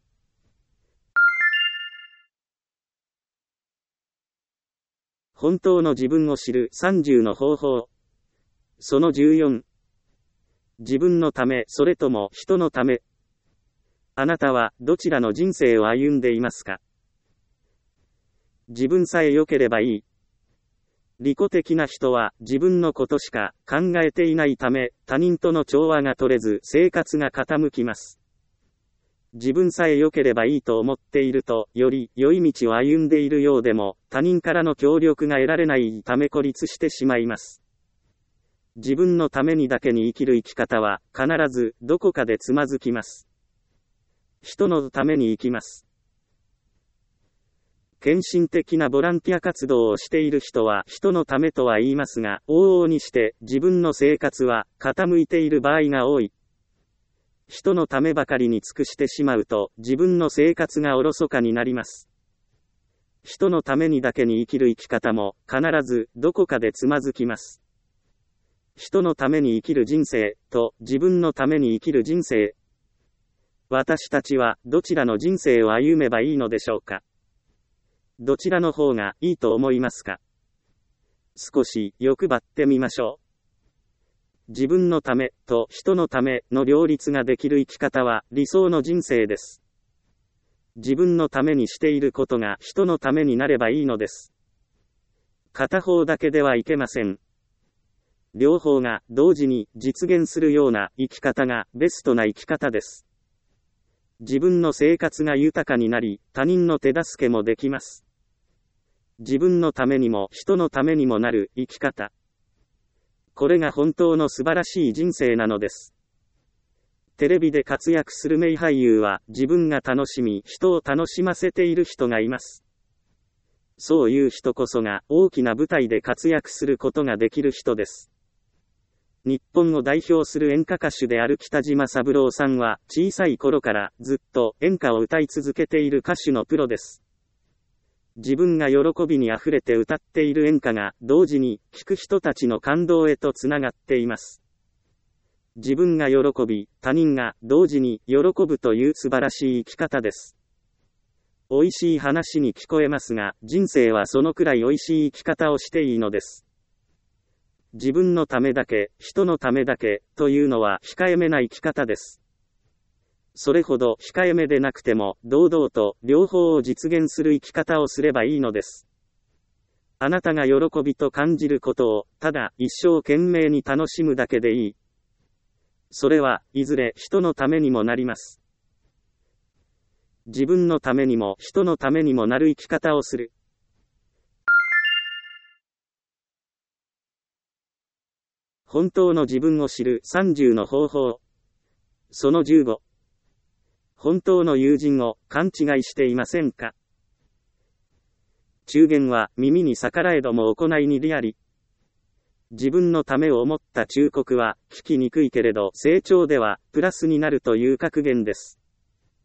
本当の自分を知るさんじゅうの方法。そのじゅうよん。自分のため、それとも人のため。あなたはどちらの人生を歩んでいますか？自分さえ良ければいい。利己的な人は自分のことしか考えていないため、他人との調和が取れず生活が傾きます。自分さえ良ければいいと思っていると、より良い道を歩んでいるようでも、他人からの協力が得られないため孤立してしまいます。自分のためにだけに生きる生き方は、必ずどこかでつまずきます。人のために生きます。献身的なボランティア活動をしている人は人のためとは言いますが、往々にして自分の生活は傾いている場合が多い。人のためばかりに尽くしてしまうと、自分の生活がおろそかになります。人のためにだけに生きる生き方も、必ずどこかでつまずきます。人のために生きる人生と自分のために生きる人生。私たちはどちらの人生を歩めばいいのでしょうか。どちらの方がいいと思いますか。少し欲張ってみましょう。自分のためと人のための両立ができる生き方は理想の人生です。自分のためにしていることが人のためになればいいのです。片方だけではいけません。両方が同時に実現するような生き方がベストな生き方です。自分の生活が豊かになり、他人の手助けもできます。自分のためにも人のためにもなる生き方。これが本当の素晴らしい人生なのです。テレビで活躍する名俳優は自分が楽しみ、人を楽しませている人がいます。そういう人こそが大きな舞台で活躍することができる人です。日本を代表する演歌歌手である北島三郎さんは小さい頃からずっと演歌を歌い続けている歌手のプロです。自分が喜びにあふれて歌っている演歌が同時に聴く人たちの感動へとつながっています。自分が喜び、他人が同時に喜ぶという素晴らしい生き方です。美味しい話に聞こえますが、人生はそのくらい美味しい生き方をしていいのです。自分のためだけ、人のためだけ、というのは控えめな生き方です。それほど控えめでなくても、堂々と両方を実現する生き方をすればいいのです。あなたが喜びと感じることを、ただ一生懸命に楽しむだけでいい。それはいずれ人のためにもなります。自分のためにも人のためにもなる生き方をする。本当の自分を知るさんじゅうの方法。そのじゅうご。本当の友人を勘違いしていませんか。忠言は耳に逆らえども行いに利あり。自分のためを思った忠告は聞きにくいけれど成長ではプラスになるという格言です。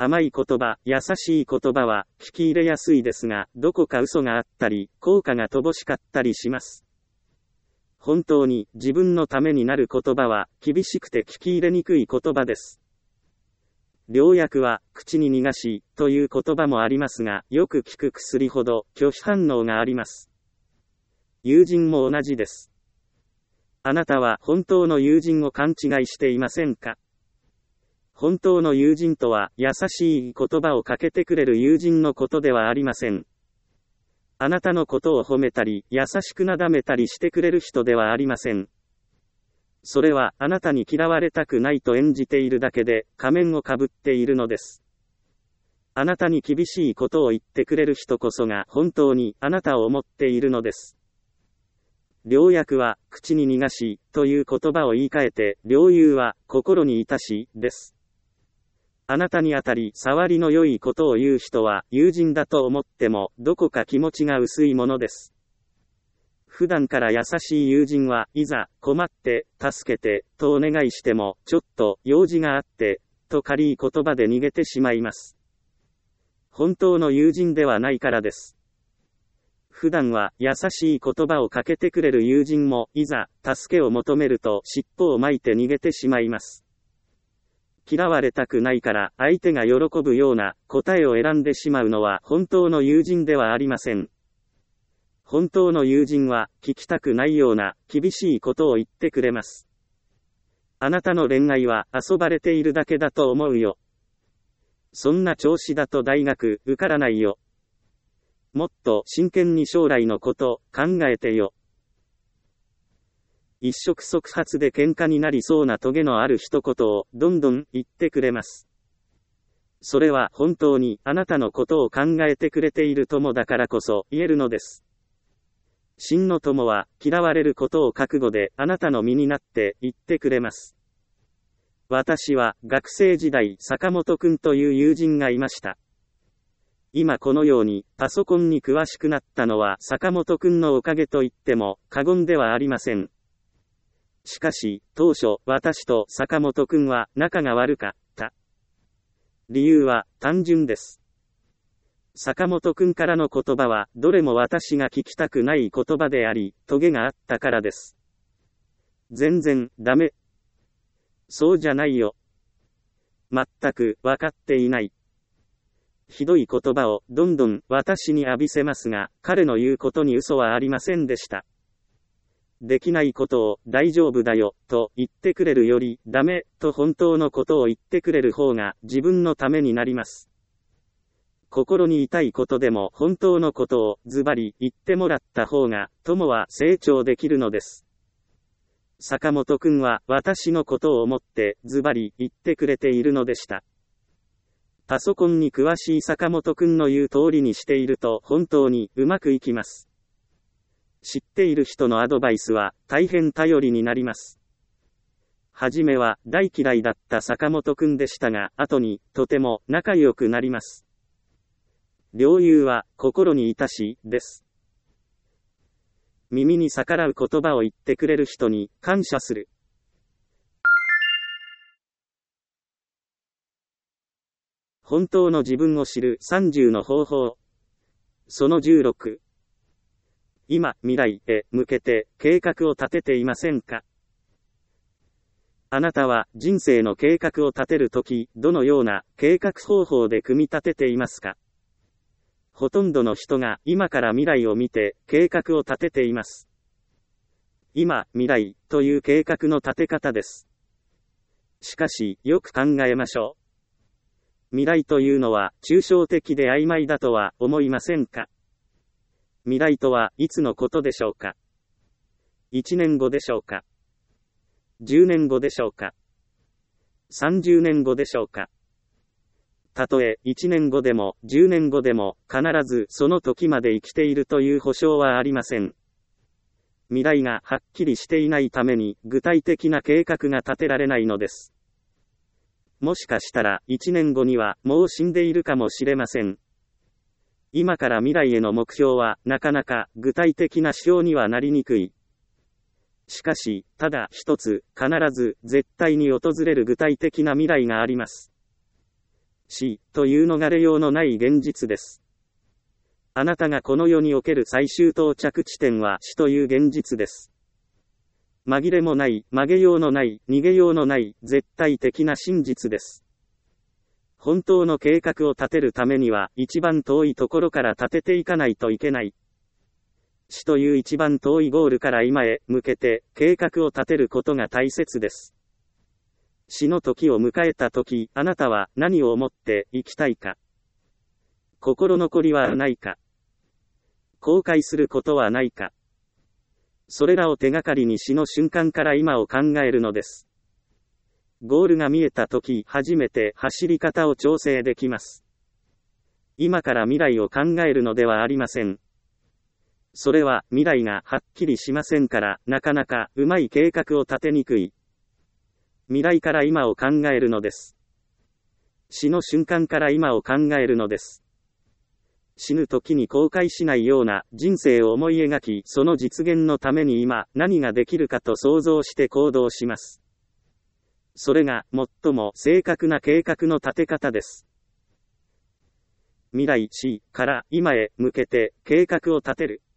甘い言葉、優しい言葉は聞き入れやすいですが、どこか嘘があったり、効果が乏しかったりします。本当に自分のためになる言葉は厳しくて聞き入れにくい言葉です。良薬は口に逃がしという言葉もありますが、よく効く薬ほど拒否反応があります。友人も同じです。あなたは本当の友人を勘違いしていませんか？本当の友人とは優しい言葉をかけてくれる友人のことではありません。あなたのことを褒めたり、優しくなだめたりしてくれる人ではありません。それはあなたに嫌われたくないと演じているだけで仮面をかぶっているのです。あなたに厳しいことを言ってくれる人こそが本当にあなたを思っているのです。良薬は口に逃がしという言葉を言い換えて、良友は心にいたしです。あなたに当たり障りの良いことを言う人は友人だと思ってもどこか気持ちが薄いものです。普段から優しい友人はいざ困って助けてとお願いしてもちょっと用事があってと軽い言葉で逃げてしまいます。本当の友人ではないからです。普段は優しい言葉をかけてくれる友人もいざ助けを求めると尻尾を巻いて逃げてしまいます。嫌われたくないから相手が喜ぶような答えを選んでしまうのは本当の友人ではありません。本当の友人は聞きたくないような厳しいことを言ってくれます。あなたの恋愛は遊ばれているだけだと思うよ。そんな調子だと大学受からないよ。もっと真剣に将来のこと考えてよ。一触即発で喧嘩になりそうなトゲのある一言をどんどん言ってくれます。それは本当にあなたのことを考えてくれている友だからこそ言えるのです。真の友は嫌われることを覚悟であなたの身になって言ってくれます。私は学生時代坂本くんという友人がいました。今このようにパソコンに詳しくなったのは坂本くんのおかげと言っても過言ではありません。しかし、当初、私と坂本くんは仲が悪かった。理由は単純です。坂本くんからの言葉は、どれも私が聞きたくない言葉であり、トゲがあったからです。全然、ダメ。そうじゃないよ。全く、わかっていない。ひどい言葉を、どんどん、私に浴びせますが、彼の言うことに嘘はありませんでした。できないことを大丈夫だよと言ってくれるよりダメと本当のことを言ってくれる方が自分のためになります。心に痛いことでも本当のことをズバリ言ってもらった方が友は成長できるのです。坂本くんは私のことを思ってズバリ言ってくれているのでした。パソコンに詳しい坂本くんの言う通りにしていると本当にうまくいきます。知っている人のアドバイスは大変頼りになります。はじめは大嫌いだった坂本くんでしたが、後にとても仲良くなります。良友は心にいたしです。耳に逆らう言葉を言ってくれる人に感謝する。本当の自分を知るさんじゅうの方法。そのじゅうろく。今、未来へ向けて計画を立てていませんか？あなたは人生の計画を立てるとき、どのような計画方法で組み立てていますか？ほとんどの人が今から未来を見て計画を立てています。今、未来という計画の立て方です。しかし、よく考えましょう。未来というのは抽象的で曖昧だとは思いませんか？未来とはいつのことでしょうか？いちねんごでしょうか？じゅうねんごでしょうか？さんじゅうねんごでしょうか？たとえいちねんごでもじゅうねんごでも必ずその時まで生きているという保証はありません。未来がはっきりしていないために具体的な計画が立てられないのです。もしかしたらいちねんごにはもう死んでいるかもしれません。今から未来への目標はなかなか具体的な指標にはなりにくい。しかし、ただ一つ、必ず絶対に訪れる具体的な未来があります。 死という逃れようのない現実です。あなたがこの世における最終到着地点は死という現実です。紛れもない、曲げようのない、逃げようのない、絶対的な真実です。本当の計画を立てるためには、一番遠いところから立てていかないといけない。死という一番遠いゴールから今へ向けて、計画を立てることが大切です。死の時を迎えた時、あなたは何を思って生きたいか。心残りはないか。後悔することはないか。それらを手がかりに死の瞬間から今を考えるのです。ゴールが見えた時、初めて走り方を調整できます。今から未来を考えるのではありません。それは未来がはっきりしませんから、なかなかうまい計画を立てにくい。未来から今を考えるのです。死の瞬間から今を考えるのです。死ぬ時に後悔しないような人生を思い描き、その実現のために今何ができるかと想像して行動します。それが最も正確な計画の立て方です。未来死から今へ向けて計画を立てる。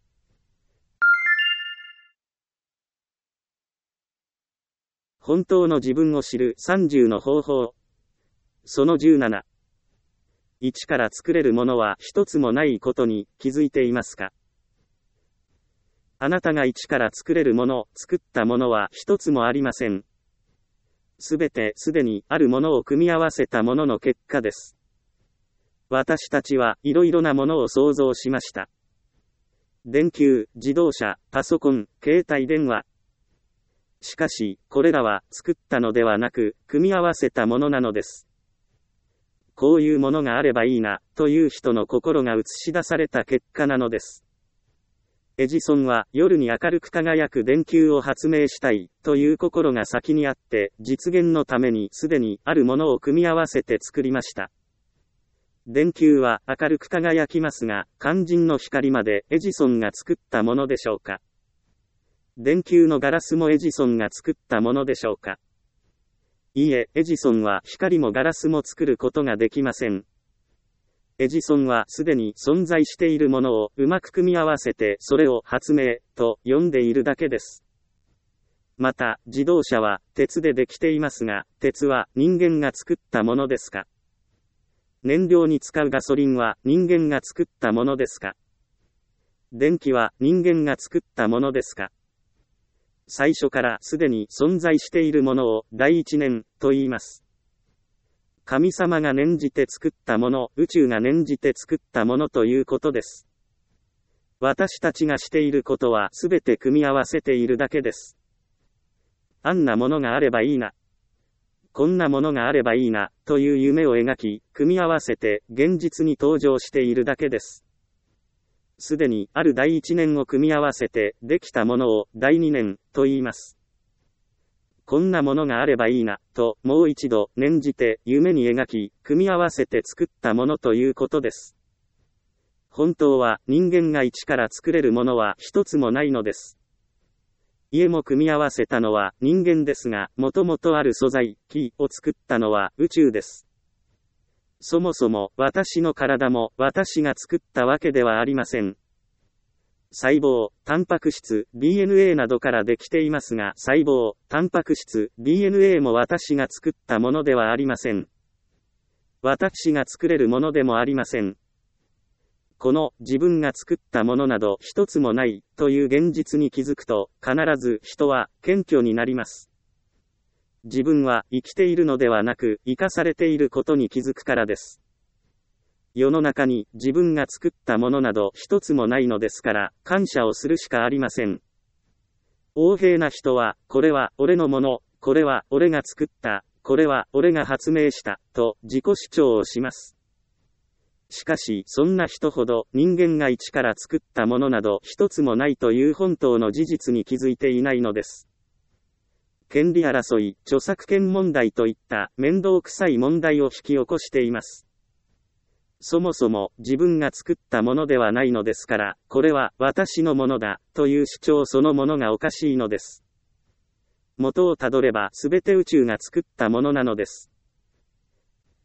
本当の自分を知るさんじゅうの方法。そのじゅうなな。一から作れるものは一つもないことに気づいていますか？あなたが一から作れるもの、作ったものは一つもありません。すべてすでにあるものを組み合わせたものの結果です。私たちはいろいろなものを想像しました。電球、自動車、パソコン、携帯電話。しかし、これらは作ったのではなく、組み合わせたものなのです。こういうものがあればいいな、という人の心が映し出された結果なのです。エジソンは夜に明るく輝く電球を発明したい、という心が先にあって、実現のためにすでにあるものを組み合わせて作りました。電球は明るく輝きますが、肝心の光までエジソンが作ったものでしょうか？電球のガラスもエジソンが作ったものでしょうか？いいえ、エジソンは光もガラスも作ることができません。エジソンはすでに存在しているものをうまく組み合わせてそれを発明と呼んでいるだけです。また、自動車は鉄でできていますが、鉄は人間が作ったものですか？燃料に使うガソリンは人間が作ったものですか？電気は人間が作ったものですか？最初からすでに存在しているものを第一念と言います。神様が念じて作ったもの、宇宙が念じて作ったものということです。私たちがしていることはすべて組み合わせているだけです。あんなものがあればいいな。こんなものがあればいいな、という夢を描き、組み合わせて現実に登場しているだけです。すでにある第一念を組み合わせてできたものを第二念と言います。こんなものがあればいいなともう一度念じて夢に描き組み合わせて作ったものということです。本当は人間が一から作れるものは一つもないのです。家も組み合わせたのは人間ですが、もともとある素材、木を作ったのは宇宙です。そもそも私の体も私が作ったわけではありません。細胞、タンパク質、ディーエヌエー などからできていますが、細胞、タンパク質、ディーエヌエー も私が作ったものではありません。私が作れるものでもありません。この自分が作ったものなど一つもないという現実に気づくと、必ず人は謙虚になります。自分は生きているのではなく生かされていることに気づくからです。世の中に自分が作ったものなど一つもないのですから感謝をするしかありません。横柄な人はこれは俺のもの、これは俺が作った、これは俺が発明したと自己主張をします。しかしそんな人ほど人間が一から作ったものなど一つもないという本当の事実に気づいていないのです。権利争い、著作権問題といった面倒くさい問題を引き起こしています。そもそも自分が作ったものではないのですから、これは私のものだという主張そのものがおかしいのです。元をたどればすべて宇宙が作ったものなのです。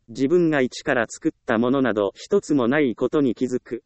自分が一から作ったものなど一つもないことに気づく。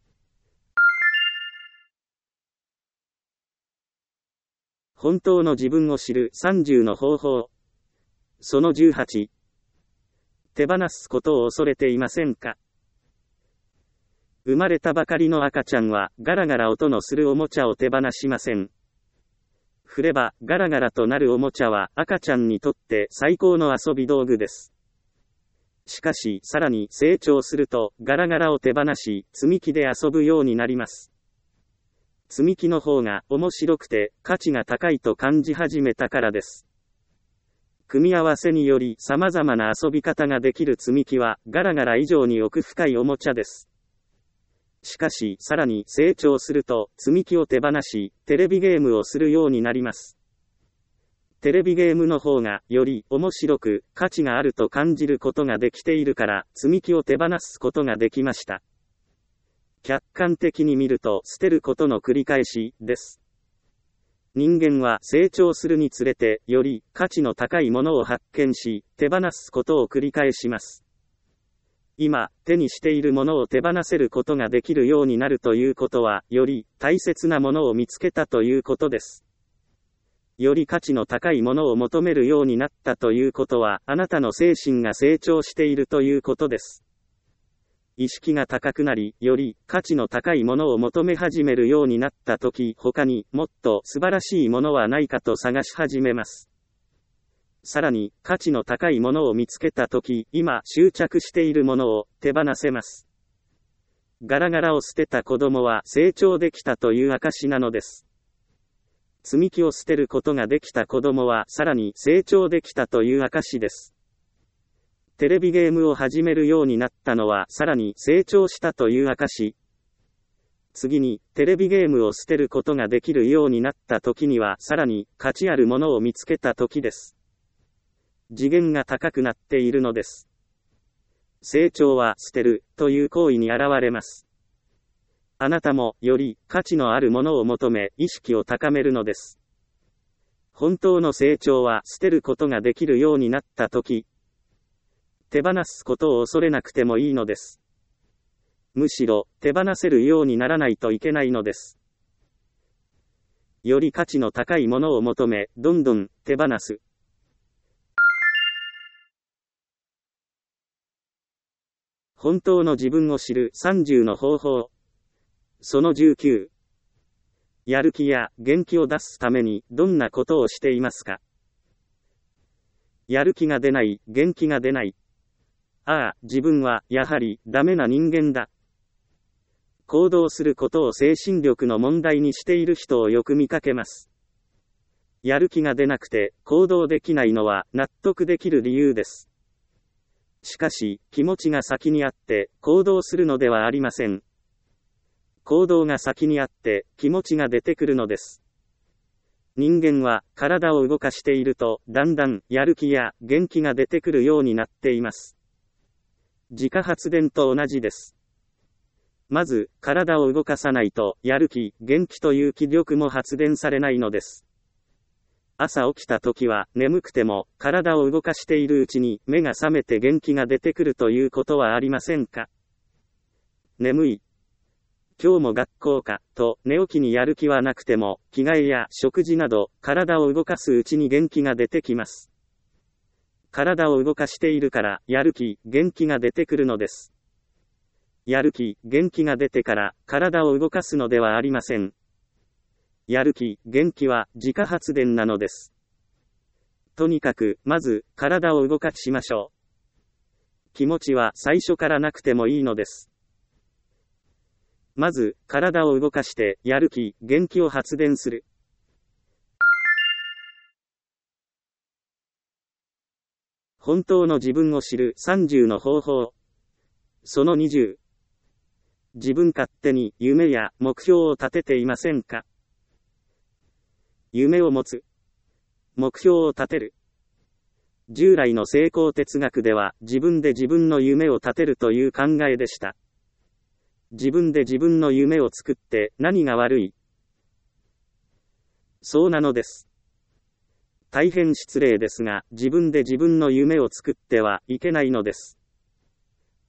本当の自分を知るさんじゅうの方法。そのじゅうはち。手放すことを恐れていませんか？生まれたばかりの赤ちゃんはガラガラ音のするおもちゃを手放しません。振ればガラガラとなるおもちゃは赤ちゃんにとって最高の遊び道具です。しかし、さらに成長するとガラガラを手放し、積み木で遊ぶようになります。積み木の方が面白くて価値が高いと感じ始めたからです。組み合わせにより様々な遊び方ができる積み木はガラガラ以上に奥深いおもちゃです。しかし、さらに成長すると、積み木を手放し、テレビゲームをするようになります。テレビゲームの方が、より面白く、価値があると感じることができているから、積み木を手放すことができました。客観的に見ると、捨てることの繰り返し、です。人間は成長するにつれて、より価値の高いものを発見し、手放すことを繰り返します。今、手にしているものを手放せることができるようになるということは、より大切なものを見つけたということです。より価値の高いものを求めるようになったということは、あなたの精神が成長しているということです。意識が高くなり、より価値の高いものを求め始めるようになったとき、他にもっと素晴らしいものはないかと探し始めます。さらに、価値の高いものを見つけたとき、今執着しているものを手放せます。ガラガラを捨てた子供は成長できたという証なのです。積み木を捨てることができた子供はさらに成長できたという証です。テレビゲームを始めるようになったのはさらに成長したという証。次に、テレビゲームを捨てることができるようになった時にはさらに価値あるものを見つけた時です。次元が高くなっているのです。成長は捨てるという行為に現れます。あなたもより価値のあるものを求め意識を高めるのです。本当の成長は捨てることができるようになったとき、手放すことを恐れなくてもいいのです。むしろ手放せるようにならないといけないのです。より価値の高いものを求め、どんどん手放す。本当の自分を知るさんじゅうの方法。そのじゅうきゅう。やる気や元気を出すためにどんなことをしていますか？やる気が出ない、元気が出ない。ああ、自分はやはりダメな人間だ。行動することを精神力の問題にしている人をよく見かけます。やる気が出なくて行動できないのは納得できる理由です。しかし、気持ちが先にあって行動するのではありません。行動が先にあって気持ちが出てくるのです。人間は体を動かしているとだんだんやる気や元気が出てくるようになっています。自家発電と同じです。まず、体を動かさないとやる気、元気という気力も発電されないのです。朝起きた時は眠くても体を動かしているうちに目が覚めて元気が出てくるということはありませんか？眠い。今日も学校か、と寝起きにやる気はなくても、着替えや食事など体を動かすうちに元気が出てきます。体を動かしているからやる気、元気が出てくるのです。やる気、元気が出てから体を動かすのではありません。やる気、元気は自家発電なのです。とにかく、まず、体を動かしましょう。気持ちは最初からなくてもいいのです。まず、体を動かして、やる気、元気を発電する。本当の自分を知るさんじゅうの方法。そのにじゅう。自分勝手に夢や目標を立てていませんか？夢を持つ。目標を立てる。従来の成功哲学では自分で自分の夢を立てるという考えでした。自分で自分の夢を作って何が悪い？そうなのです。大変失礼ですが、自分で自分の夢を作ってはいけないのです。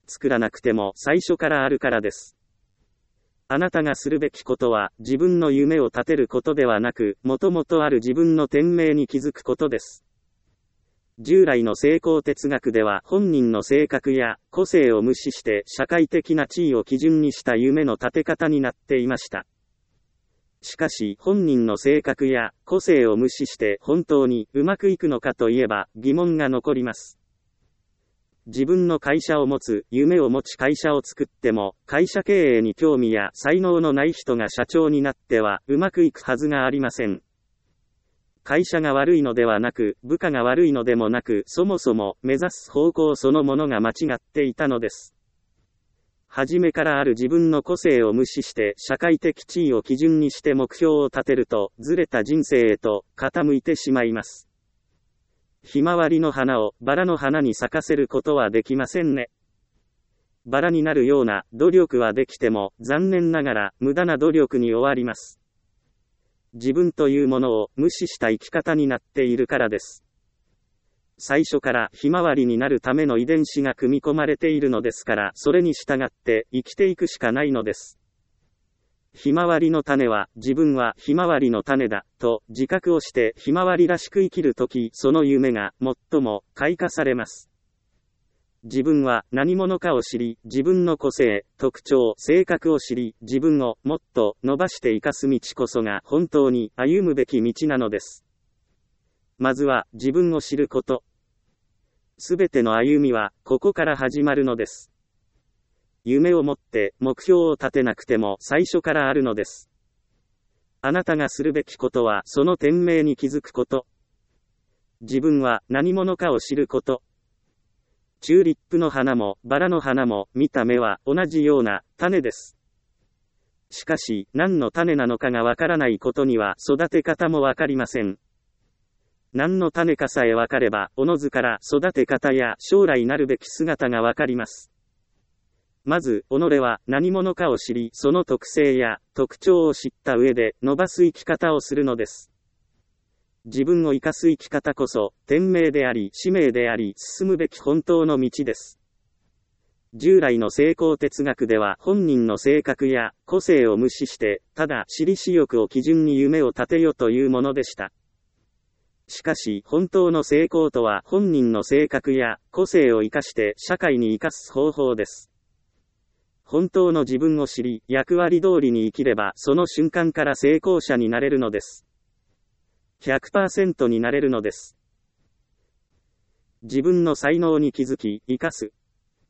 作らなくても最初からあるからです。あなたがするべきことは、自分の夢を立てることではなく、もともとある自分の天命に気づくことです。従来の成功哲学では、本人の性格や個性を無視して社会的な地位を基準にした夢の立て方になっていました。しかし、本人の性格や個性を無視して本当にうまくいくのかといえば疑問が残ります。自分の会社を持つ、夢を持ち会社を作っても、会社経営に興味や才能のない人が社長になってはうまくいくはずがありません。会社が悪いのではなく、部下が悪いのでもなく、そもそも目指す方向そのものが間違っていたのです。初めからある自分の個性を無視して社会的地位を基準にして目標を立てると、ずれた人生へと傾いてしまいます。ひまわりの花をバラの花に咲かせることはできませんね。バラになるような努力はできても、残念ながら無駄な努力に終わります。自分というものを無視した生き方になっているからです。最初からひまわりになるための遺伝子が組み込まれているのですから、それに従って生きていくしかないのです。ひまわりの種は、自分はひまわりの種だ、と自覚をしてひまわりらしく生きるとき、その夢が最も開花されます。自分は何者かを知り、自分の個性、特徴、性格を知り、自分をもっと伸ばして生かす道こそが本当に歩むべき道なのです。まずは自分を知ること。すべての歩みはここから始まるのです。夢を持って目標を立てなくても最初からあるのです。あなたがするべきことはその天命に気づくこと。自分は何者かを知ること。チューリップの花もバラの花も見た目は同じような種です。しかし何の種なのかがわからないことには育て方もわかりません。何の種かさえわかればおのずから育て方や将来なるべき姿がわかります。まず、己は何者かを知り、その特性や特徴を知った上で伸ばす生き方をするのです。自分を生かす生き方こそ、天命であり、使命であり、進むべき本当の道です。従来の成功哲学では、本人の性格や個性を無視して、ただ私利私欲を基準に夢を立てよというものでした。しかし、本当の成功とは、本人の性格や個性を生かして社会に生かす方法です。本当の自分を知り、役割通りに生きれば、その瞬間から成功者になれるのです。ひゃくパーセント になれるのです。自分の才能に気づき、生かす。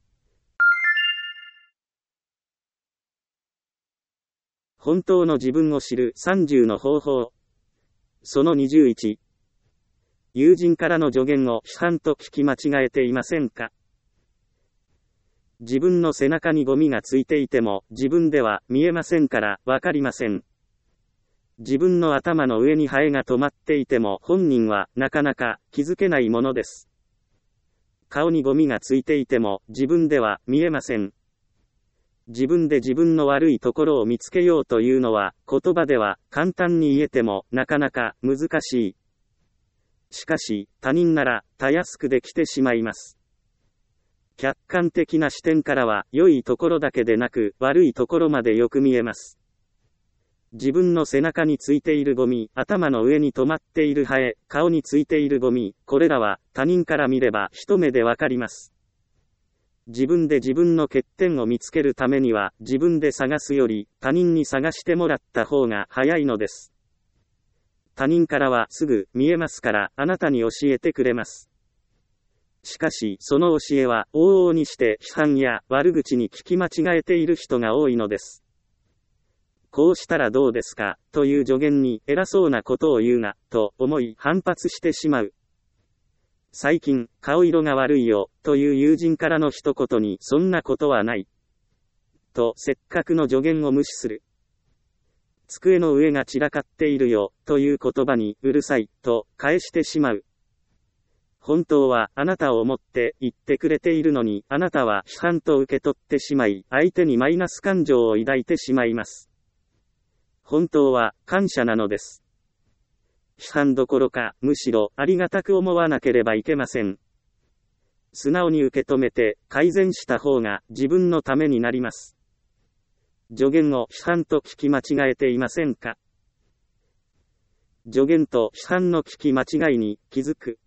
本当の自分を知るさんじゅうの方法。そのにじゅういち。友人からの助言を批判と聞き間違えていませんか？自分の背中にゴミがついていても自分では見えませんからわかりません。自分の頭の上にハエが止まっていても本人はなかなか気づけないものです。顔にゴミがついていても自分では見えません。自分で自分の悪いところを見つけようというのは言葉では簡単に言えてもなかなか難しい。しかし他人ならたやすくできてしまいます。客観的な視点からは良いところだけでなく悪いところまでよく見えます。自分の背中についているゴミ、頭の上に止まっているハエ、顔についているゴミ、これらは他人から見れば一目でわかります。自分で自分の欠点を見つけるためには自分で探すより他人に探してもらった方が早いのです。他人からはすぐ見えますからあなたに教えてくれます。しかし、その教えは往々にして批判や悪口に聞き間違えている人が多いのです。こうしたらどうですか、という助言に偉そうなことを言うな、と思い反発してしまう。最近、顔色が悪いよ、という友人からの一言にそんなことはない。と、せっかくの助言を無視する。机の上が散らかっているよ、という言葉にうるさい、と返してしまう。本当はあなたを思って言ってくれているのに、あなたは批判と受け取ってしまい、相手にマイナス感情を抱いてしまいます。本当は感謝なのです。批判どころか、むしろありがたく思わなければいけません。 素直に受け止めて改善した方が自分のためになります。助言を批判と聞き間違えていませんか？助言と批判の聞き間違いに気づく。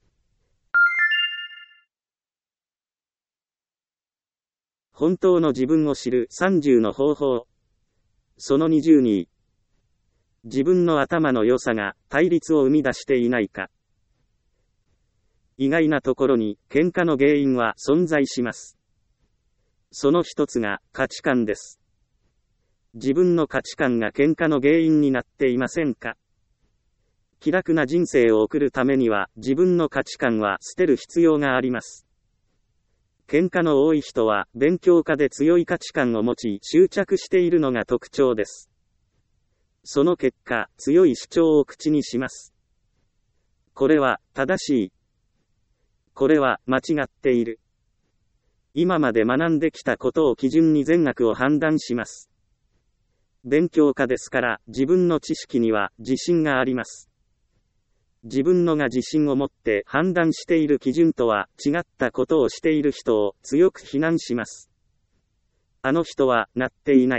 本当の自分を知るさんじゅうの方法。そのにじゅうに。自分の頭の良さが対立を生み出していないか。意外なところに喧嘩の原因は存在します。その一つが価値観です。自分の価値観が喧嘩の原因になっていませんか？気楽な人生を送るためには自分の価値観は捨てる必要があります。喧嘩の多い人は勉強家で強い価値観を持ち執着しているのが特徴です。その結果、強い主張を口にします。これは正しい。これは間違っている。今まで学んできたことを基準に善悪を判断します。勉強家ですから自分の知識には自信があります。自分のが自信を持って判断している基準とは違ったことをしている人を強く非難します。あの人はなっていない。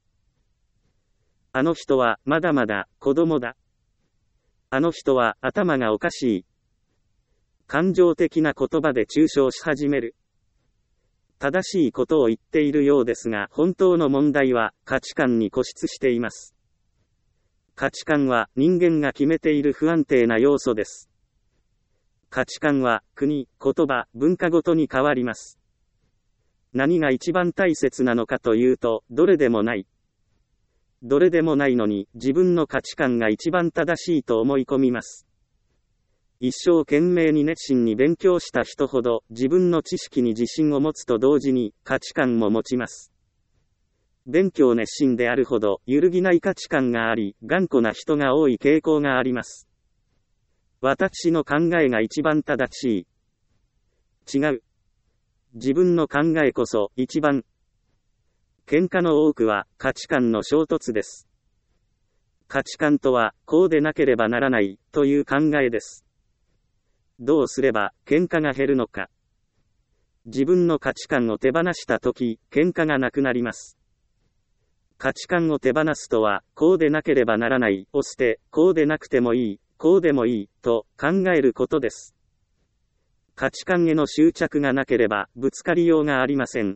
あの人はまだまだ子供だ。あの人は頭がおかしい。感情的な言葉で中傷し始める。正しいことを言っているようですが、本当の問題は価値観に固執しています。価値観は人間が決めている不安定な要素です。価値観は国、言葉、文化ごとに変わります。何が一番大切なのかというと、どれでもない。どれでもないのに自分の価値観が一番正しいと思い込みます。一生懸命に熱心に勉強した人ほど自分の知識に自信を持つと同時に価値観も持ちます。勉強熱心であるほど揺るぎない価値観があり、頑固な人が多い傾向があります。私の考えが一番正しい。違う。自分の考えこそ一番。喧嘩の多くは価値観の衝突です。価値観とはこうでなければならないという考えです。どうすれば喧嘩が減るのか。自分の価値観を手放したとき、喧嘩がなくなります。価値観を手放すとは、こうでなければならないを捨て、こうでなくてもいい、こうでもいい、と考えることです。価値観への執着がなければ、ぶつかりようがありません。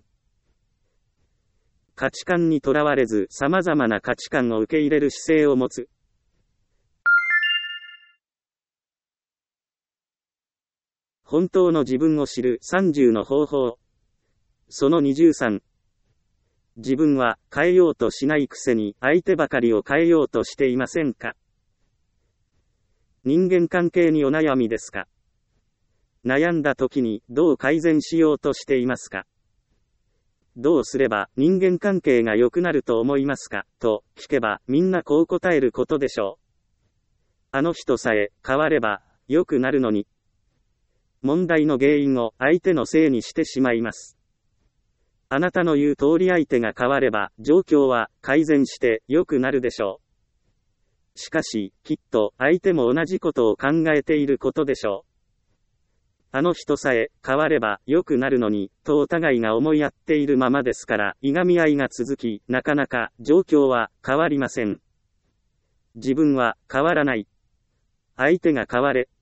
価値観にとらわれず、様々な価値観を受け入れる姿勢を持つ。本当の自分を知るさんじゅうの方法。そのにじゅうさん。自分は変えようとしないくせに相手ばかりを変えようとしていませんか？人間関係にお悩みですか？悩んだ時にどう改善しようとしていますか？どうすれば人間関係が良くなると思いますかと聞けばみんなこう答えることでしょう。あの人さえ変われば良くなるのに。問題の原因を相手のせいにしてしまいます。あなたの言う通り相手が変われば状況は改善して良くなるでしょう。しかし、きっと相手も同じことを考えていることでしょう。あの人さえ変われば良くなるのに、とお互いが思い合っているままですから、いがみ合いが続き、なかなか状況は変わりません。自分は変わらない。相手が変われ。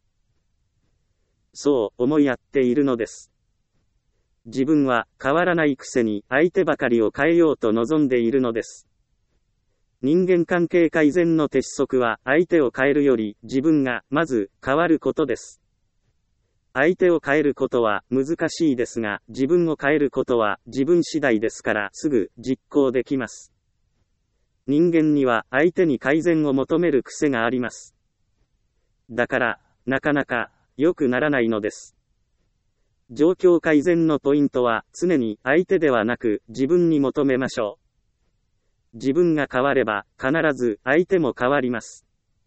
そう思い合っているのです。自分は変わらないくせに相手ばかりを変えようと望んでいるのです。人間関係改善の鉄則は相手を変えるより自分がまず変わることです。相手を変えることは難しいですが、自分を変えることは自分次第ですからすぐ実行できます。人間には相手に改善を求める癖があります。だから、なかなか良くならないのです。状況改善のポイントは常に相手ではなく自分に求めましょう。自分が変われば必ず相手も変わります。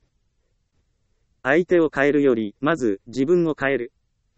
相手を変えるよりまず自分を変える。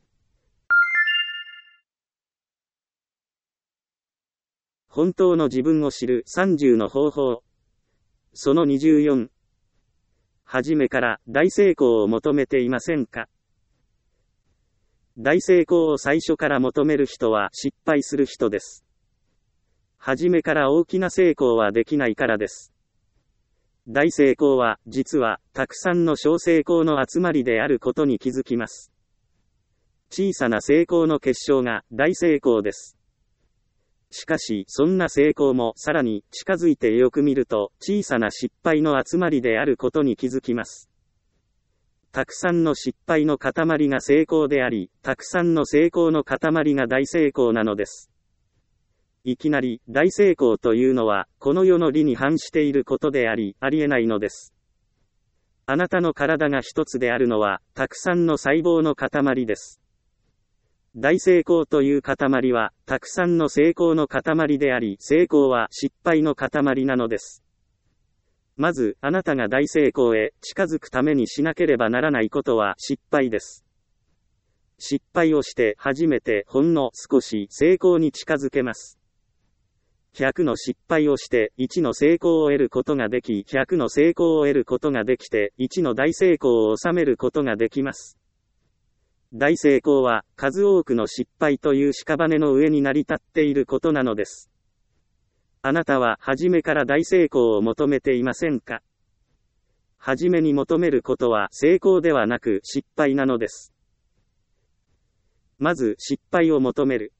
本当の自分を知るさんじゅうの方法。そのにじゅうよん。初めから大成功を求めていませんか？ 大成功を最初から求める人は失敗する人です。初めから大きな成功はできないからです。大成功は、実は、たくさんの小成功の集まりであることに気づきます。小さな成功の結晶が大成功です。しかし、そんな成功もさらに近づいてよく見ると、小さな失敗の集まりであることに気づきます。たくさんの失敗の塊が成功であり、たくさんの成功の塊が大成功なのです。いきなり大成功というのは、この世の理に反していることであり、ありえないのです。あなたの体が一つであるのは、たくさんの細胞の塊です。大成功という塊は、たくさんの成功の塊であり、成功は失敗の塊なのです。まず、あなたが大成功へ近づくためにしなければならないことは失敗です。失敗をして初めてほんの少し成功に近づけます。ひゃくの失敗をしていちの成功を得ることができ、ひゃくの成功を得ることができていちの大成功を収めることができます。大成功は数多くの失敗という屍の上に成り立っていることなのです。あなたは初めから大成功を求めていませんか？初めに求めることは成功ではなく失敗なのです。まず失敗を求める。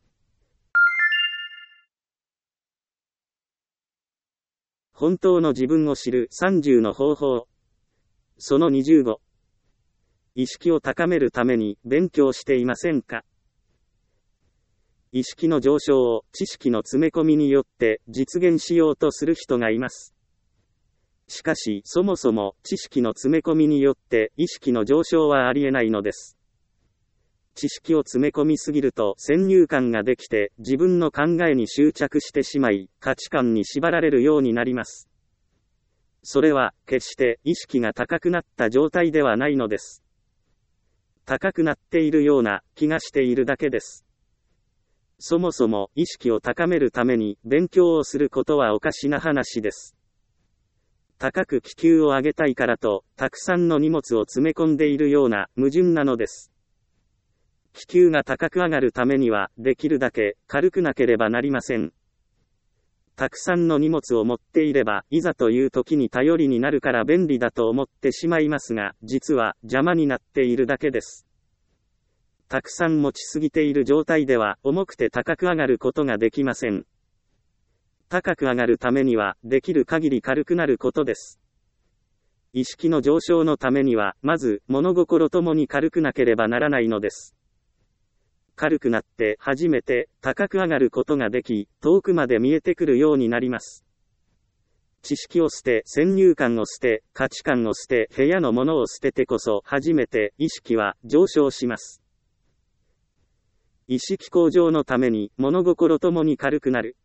本当の自分を知るさんじゅうの方法。そのにじゅうご。意識を高めるために勉強していませんか？意識の上昇を知識の詰め込みによって実現しようとする人がいます。しかし、そもそも知識の詰め込みによって意識の上昇はありえないのです。知識を詰め込みすぎると先入観ができて自分の考えに執着してしまい価値観に縛られるようになります。それは決して意識が高くなった状態ではないのです。高くなっているような気がしているだけです。そもそも意識を高めるために勉強をすることはおかしな話です。高く気球を上げたいからとたくさんの荷物を詰め込んでいるような矛盾なのです。気球が高く上がるためにはできるだけ軽くなければなりません。たくさんの荷物を持っていればいざという時に頼りになるから便利だと思ってしまいますが、実は邪魔になっているだけです。たくさん持ちすぎている状態では重くて高く上がることができません。高く上がるためにはできる限り軽くなることです。意識の上昇のためにはまず物心ともに軽くなければならないのです。軽くなって初めて高く上がることができ、遠くまで見えてくるようになります。知識を捨て、先入観を捨て、価値観を捨て、部屋のものを捨ててこそ初めて意識は上昇します。意識向上のために物心ともに軽くなる。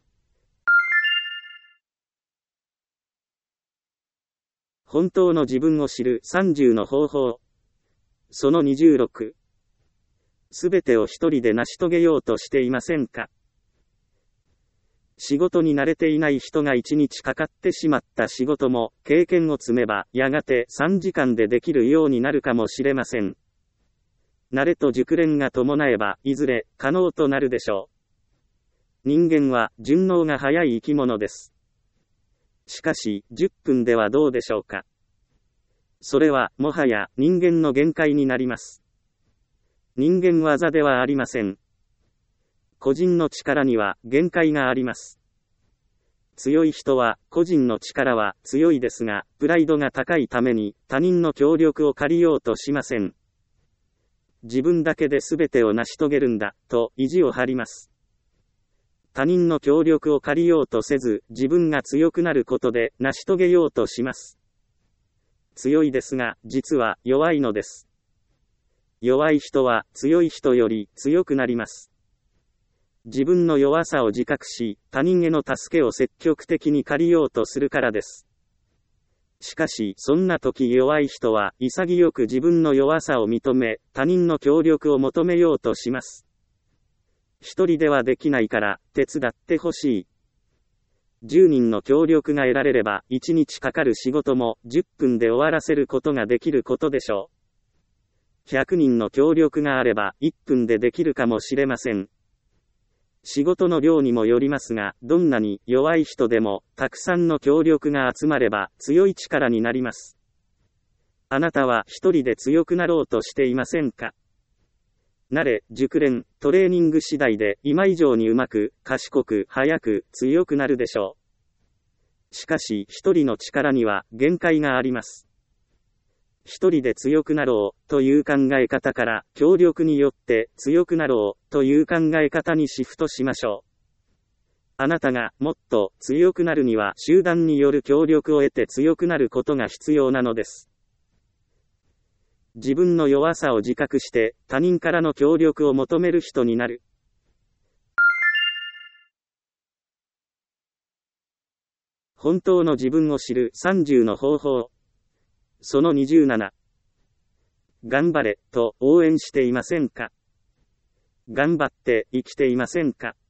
本当の自分を知るさんじゅうの方法。そのにじゅうろく。すべてを一人で成し遂げようとしていませんか？仕事に慣れていない人が一日かかってしまった仕事も経験を積めばやがてさんじかんでできるようになるかもしれません。慣れと熟練が伴えばいずれ可能となるでしょう。人間は順応が早い生き物です。しかしじゅっぷんではどうでしょうか。それはもはや人間の限界になります。人間技ではありません。個人の力には限界があります。強い人は個人の力は強いですが、プライドが高いために他人の協力を借りようとしません。自分だけで全てを成し遂げるんだと意地を張ります。他人の協力を借りようとせず、自分が強くなることで成し遂げようとします。強いですが、実は弱いのです。弱い人は強い人より強くなります。自分の弱さを自覚し、他人への助けを積極的に借りようとするからです。しかし、そんな時弱い人は潔く自分の弱さを認め、他人の協力を求めようとします。一人ではできないから手伝ってほしい。じゅうにんの協力が得られればいちにちかかる仕事もじゅっぷんで終わらせることができることでしょう。 ひゃくにんの協力があればいっぷんでできるかもしれません。仕事の量にもよりますが、どんなに弱い人でもたくさんの協力が集まれば強い力になります。あなたは一人で強くなろうとしていませんか？慣れ、熟練、トレーニング次第で今以上にうまく、賢く、早く、強くなるでしょう。しかし一人の力には限界があります。一人で強くなろうという考え方から協力によって強くなろうという考え方にシフトしましょう。あなたがもっと強くなるには集団による協力を得て強くなることが必要なのです。自分の弱さを自覚して他人からの協力を求める人になる。本当の自分を知るさんじゅうの方法。そのにじゅうなな。頑張れと応援していませんか？頑張って生きていませんか？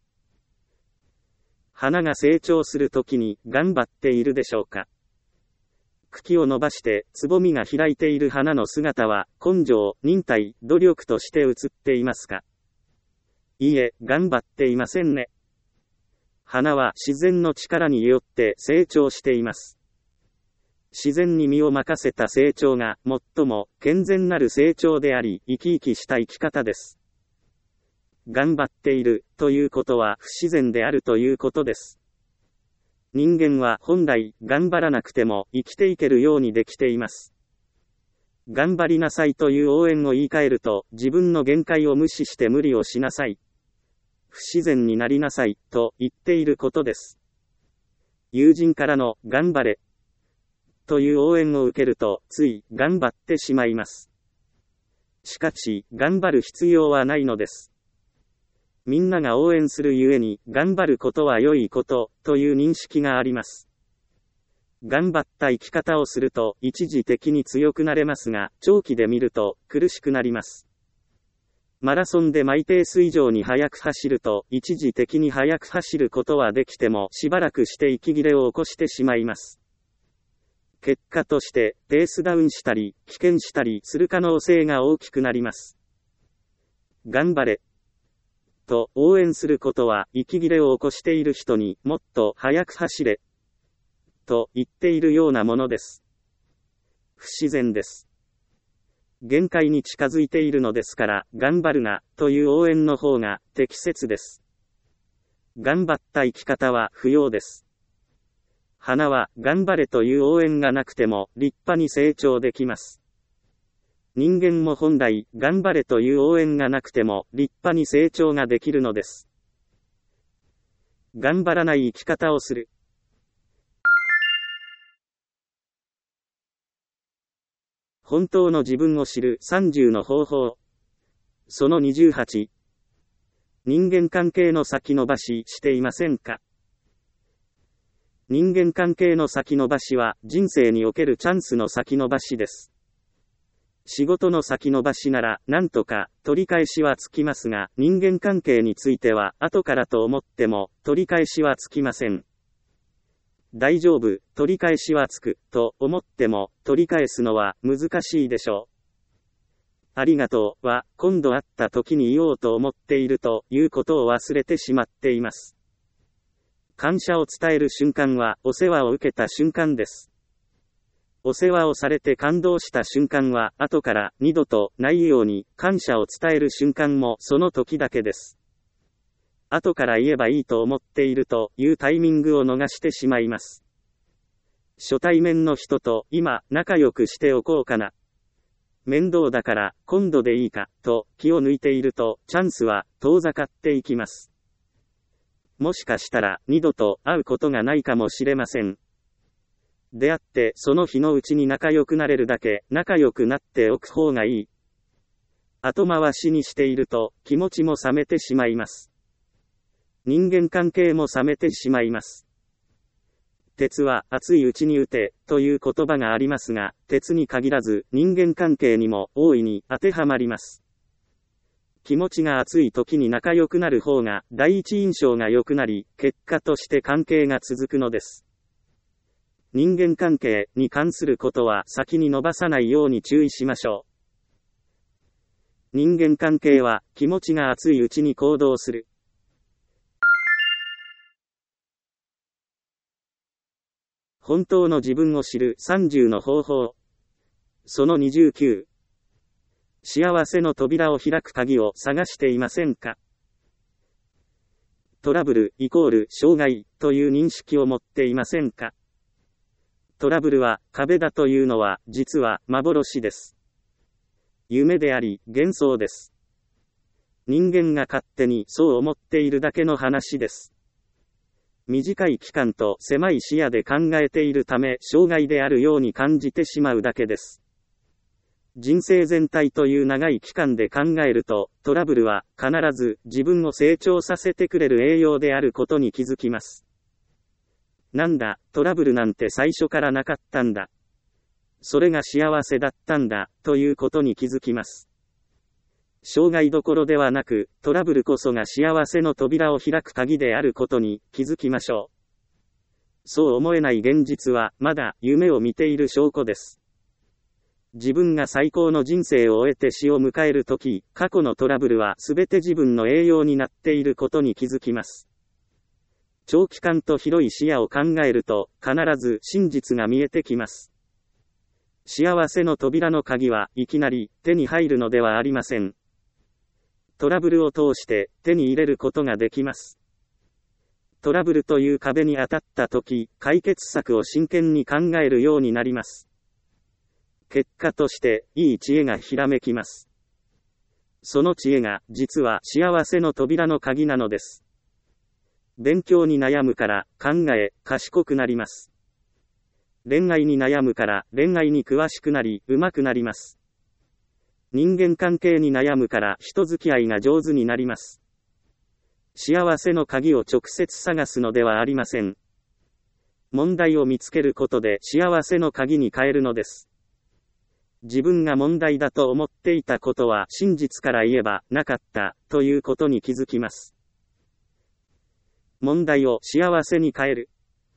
花が成長するときに頑張っているでしょうか？茎を伸ばしてつぼみが開いている花の姿は根性、忍耐、努力として映っていますか？いいえ、頑張っていませんね。花は自然の力によって成長しています。自然に身を任せた成長が最も健全なる成長であり、生き生きした生き方です。頑張っているということは不自然であるということです。人間は本来頑張らなくても生きていけるようにできています。頑張りなさいという応援を言い換えると、自分の限界を無視して無理をしなさい。不自然になりなさいと言っていることです。友人からの頑張れという応援を受けると、つい頑張ってしまいます。しかし、頑張る必要はないのです。みんなが応援するゆえに、頑張ることは良いこと、という認識があります。頑張った生き方をすると、一時的に強くなれますが、長期で見ると、苦しくなります。マラソンでマイペース以上に速く走ると、一時的に速く走ることはできても、しばらくして息切れを起こしてしまいます。結果として、ペースダウンしたり、棄権したりする可能性が大きくなります。頑張れと応援することは、息切れを起こしている人にもっと速く走れと言っているようなものです。不自然です。限界に近づいているのですから、頑張るなという応援の方が適切です。頑張った生き方は不要です。花は頑張れという応援がなくても立派に成長できます。人間も本来頑張れという応援がなくても立派に成長ができるのです。頑張らない生き方をする。本当の自分を知るさんじゅうの方法。そのにじゅうはち。人間関係の先延ばししていませんか？人間関係の先延ばしは人生におけるチャンスの先延ばしです。仕事の先延ばしならなんとか取り返しはつきますが、人間関係については後からと思っても取り返しはつきません。大丈夫、取り返しはつくと思っても取り返すのは難しいでしょう。ありがとうは今度会った時に言おうと思っているということを忘れてしまっています。感謝を伝える瞬間はお世話を受けた瞬間です。お世話をされて感動した瞬間は後から二度とないように感謝を伝える瞬間もその時だけです。後から言えばいいと思っているというタイミングを逃してしまいます。初対面の人と今仲良くしておこうかな。面倒だから今度でいいかと気を抜いているとチャンスは遠ざかっていきます。もしかしたら二度と会うことがないかもしれません。出会ってその日のうちに仲良くなれるだけ仲良くなっておく方がいい。後回しにしていると気持ちも冷めてしまいます。人間関係も冷めてしまいます。鉄は熱いうちに打てという言葉がありますが、鉄に限らず人間関係にも大いに当てはまります。気持ちが熱い時に仲良くなる方が第一印象が良くなり、結果として関係が続くのです。人間関係に関することは先に伸ばさないように注意しましょう。 人間関係は気持ちが熱いうちに行動する。本当の自分を知るさんじゅうの方法。そのにじゅうきゅう。幸せの扉を開く鍵を探していませんか？トラブルイコール障害という認識を持っていませんか？トラブルは壁だというのは実は幻です。夢であり幻想です。人間が勝手にそう思っているだけの話です。短い期間と狭い視野で考えているため障害であるように感じてしまうだけです。人生全体という長い期間で考えると、トラブルは必ず自分を成長させてくれる栄養であることに気づきます。なんだ、トラブルなんて最初からなかったんだ。それが幸せだったんだ、ということに気づきます。障害どころではなく、トラブルこそが幸せの扉を開く鍵であることに気づきましょう。そう思えない現実は、まだ夢を見ている証拠です。自分が最高の人生を終えて死を迎えるとき、過去のトラブルはすべて自分の栄養になっていることに気づきます。長期間と広い視野を考えると、必ず真実が見えてきます。幸せの扉の鍵はいきなり手に入るのではありません。トラブルを通して手に入れることができます。トラブルという壁に当たったとき、解決策を真剣に考えるようになります。結果として、いい知恵がひらめきます。その知恵が、実は幸せの扉の鍵なのです。勉強に悩むから、考え、賢くなります。恋愛に悩むから、恋愛に詳しくなり、上手くなります。人間関係に悩むから、人付き合いが上手になります。幸せの鍵を直接探すのではありません。問題を見つけることで幸せの鍵に変えるのです。自分が問題だと思っていたことは真実から言えばなかったということに気づきます。問題を幸せに変える。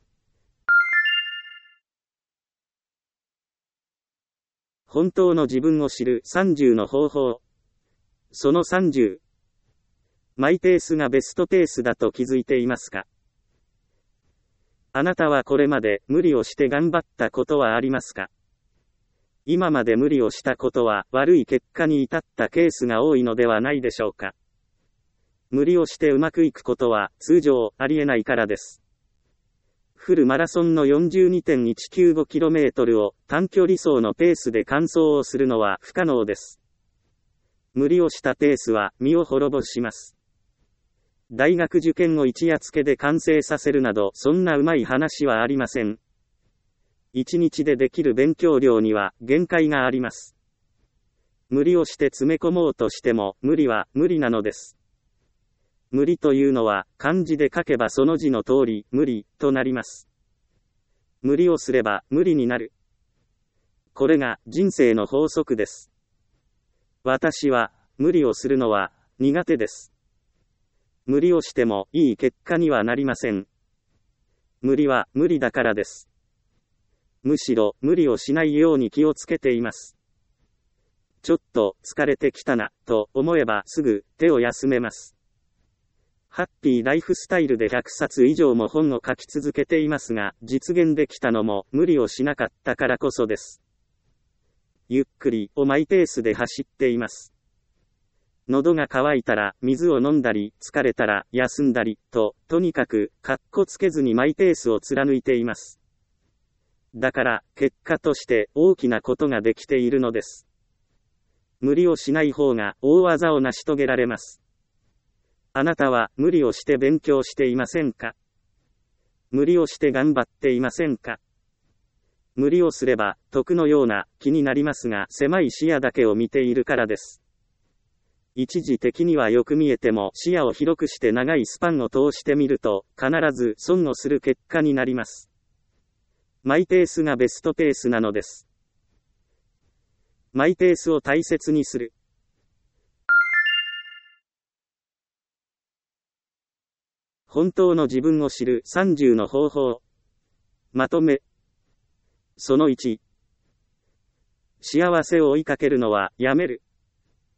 本当の自分を知るさんじゅうの方法。そのさんじゅう。マイペースがベストペースだと気づいていますか？あなたはこれまで無理をして頑張ったことはありますか？今まで無理をしたことは悪い結果に至ったケースが多いのではないでしょうか。無理をしてうまくいくことは通常ありえないからです。フルマラソンの よんじゅうにてんいちきゅうごキロメートル を短距離走のペースで完走をするのは不可能です。無理をしたペースは身を滅ぼします。大学受験を一夜漬けで完成させるなどそんなうまい話はありません。一日でできる勉強量には限界があります。無理をして詰め込もうとしても無理は無理なのです。無理というのは漢字で書けばその字の通り無理となります。無理をすれば無理になる。これが人生の法則です。私は無理をするのは苦手です。無理をしてもいい結果にはなりません。無理は無理だからです。むしろ無理をしないように気をつけています。ちょっと疲れてきたなと思えばすぐ手を休めます。ハッピーライフスタイルでひゃくさつ以上も本を書き続けていますが、実現できたのも無理をしなかったからこそです。ゆっくりをマイペースで走っています。喉が渇いたら水を飲んだり、疲れたら休んだりと、とにかくかっこつけずにマイペースを貫いています。だから、結果として大きなことができているのです。無理をしない方が大技を成し遂げられます。あなたは無理をして勉強していませんか？無理をして頑張っていませんか？無理をすれば得のような気になりますが、狭い視野だけを見ているからです。一時的にはよく見えても視野を広くして長いスパンを通してみると、必ず損をする結果になります。マイペースがベストペースなのです。マイペースを大切にする。本当の自分を知るさんじゅうの方法。まとめ。そのいち。幸せを追いかけるのはやめる。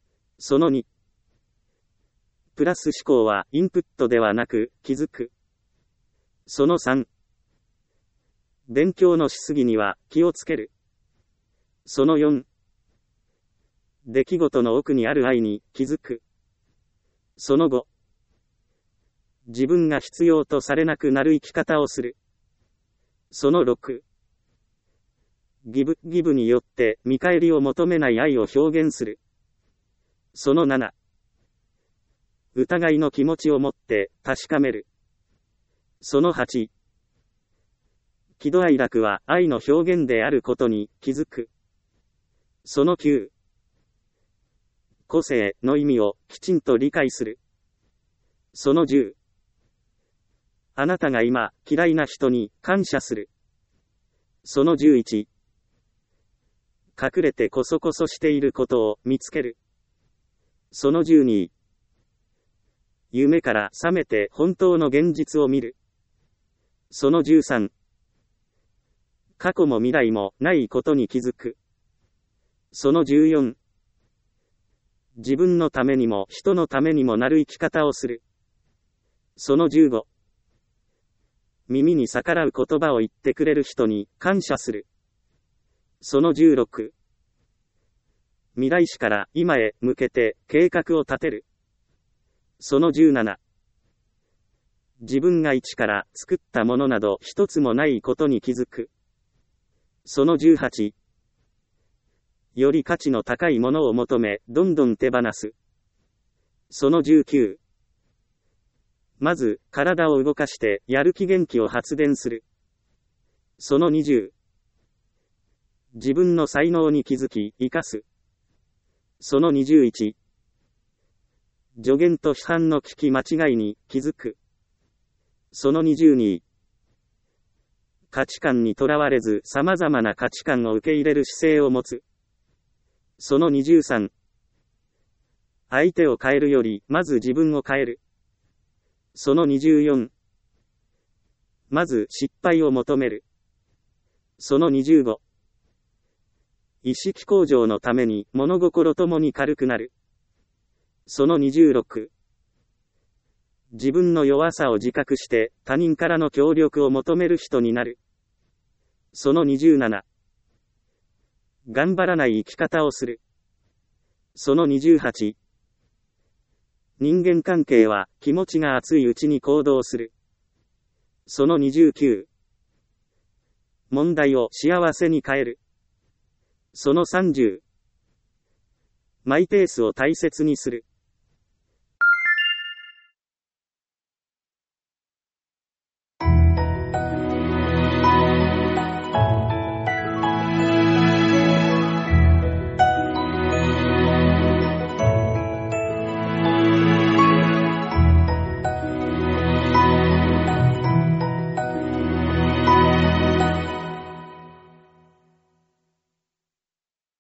そのに、プラス思考はインプットではなく気づく。そのさん、勉強のしすぎには気をつける。そのよん、出来事の奥にある愛に気づく。そのご、自分が必要とされなくなる生き方をする。そのろく、ギブ、ギブによって見返りを求めない愛を表現する。そのなな、疑いの気持ちを持って確かめる。そのはち、喜怒哀楽は愛の表現であることに気づく。そのきゅう、個性の意味をきちんと理解する。そのじゅう、あなたが今嫌いな人に感謝する。そのじゅういち、隠れてこそこそしていることを見つける。そのじゅうに、夢から覚めて本当の現実を見る。そのじゅうさん、過去も未来もないことに気づく。そのじゅうよん、自分のためにも人のためにもなる生き方をする。そのじゅうご、耳に逆らう言葉を言ってくれる人に感謝する。そのじゅうろく、未来史から今へ向けて計画を立てる。そのじゅうなな、自分が一から作ったものなど一つもないことに気づく。そのじゅうはち、より価値の高いものを求め、どんどん手放す。そのじゅうきゅう、まず、体を動かして、やる気元気を発電する。そのにじゅう、自分の才能に気づき、生かす。そのにじゅういち、助言と批判の聞き間違いに気づく。そのにじゅうに、価値観にとらわれず様々な価値観を受け入れる姿勢を持つ。そのにじゅうさん、相手を変えるよりまず自分を変える。そのにじゅうよん、まず失敗を求める。そのにじゅうご、意識向上のために物心ともに軽くなる。そのにじゅうろく、自分の弱さを自覚して他人からの協力を求める人になる。そのにじゅうなな、頑張らない生き方をする。そのにじゅうはち、人間関係は気持ちが熱いうちに行動する。そのにじゅうきゅう、問題を幸せに変える。そのさんじゅう、マイペースを大切にする。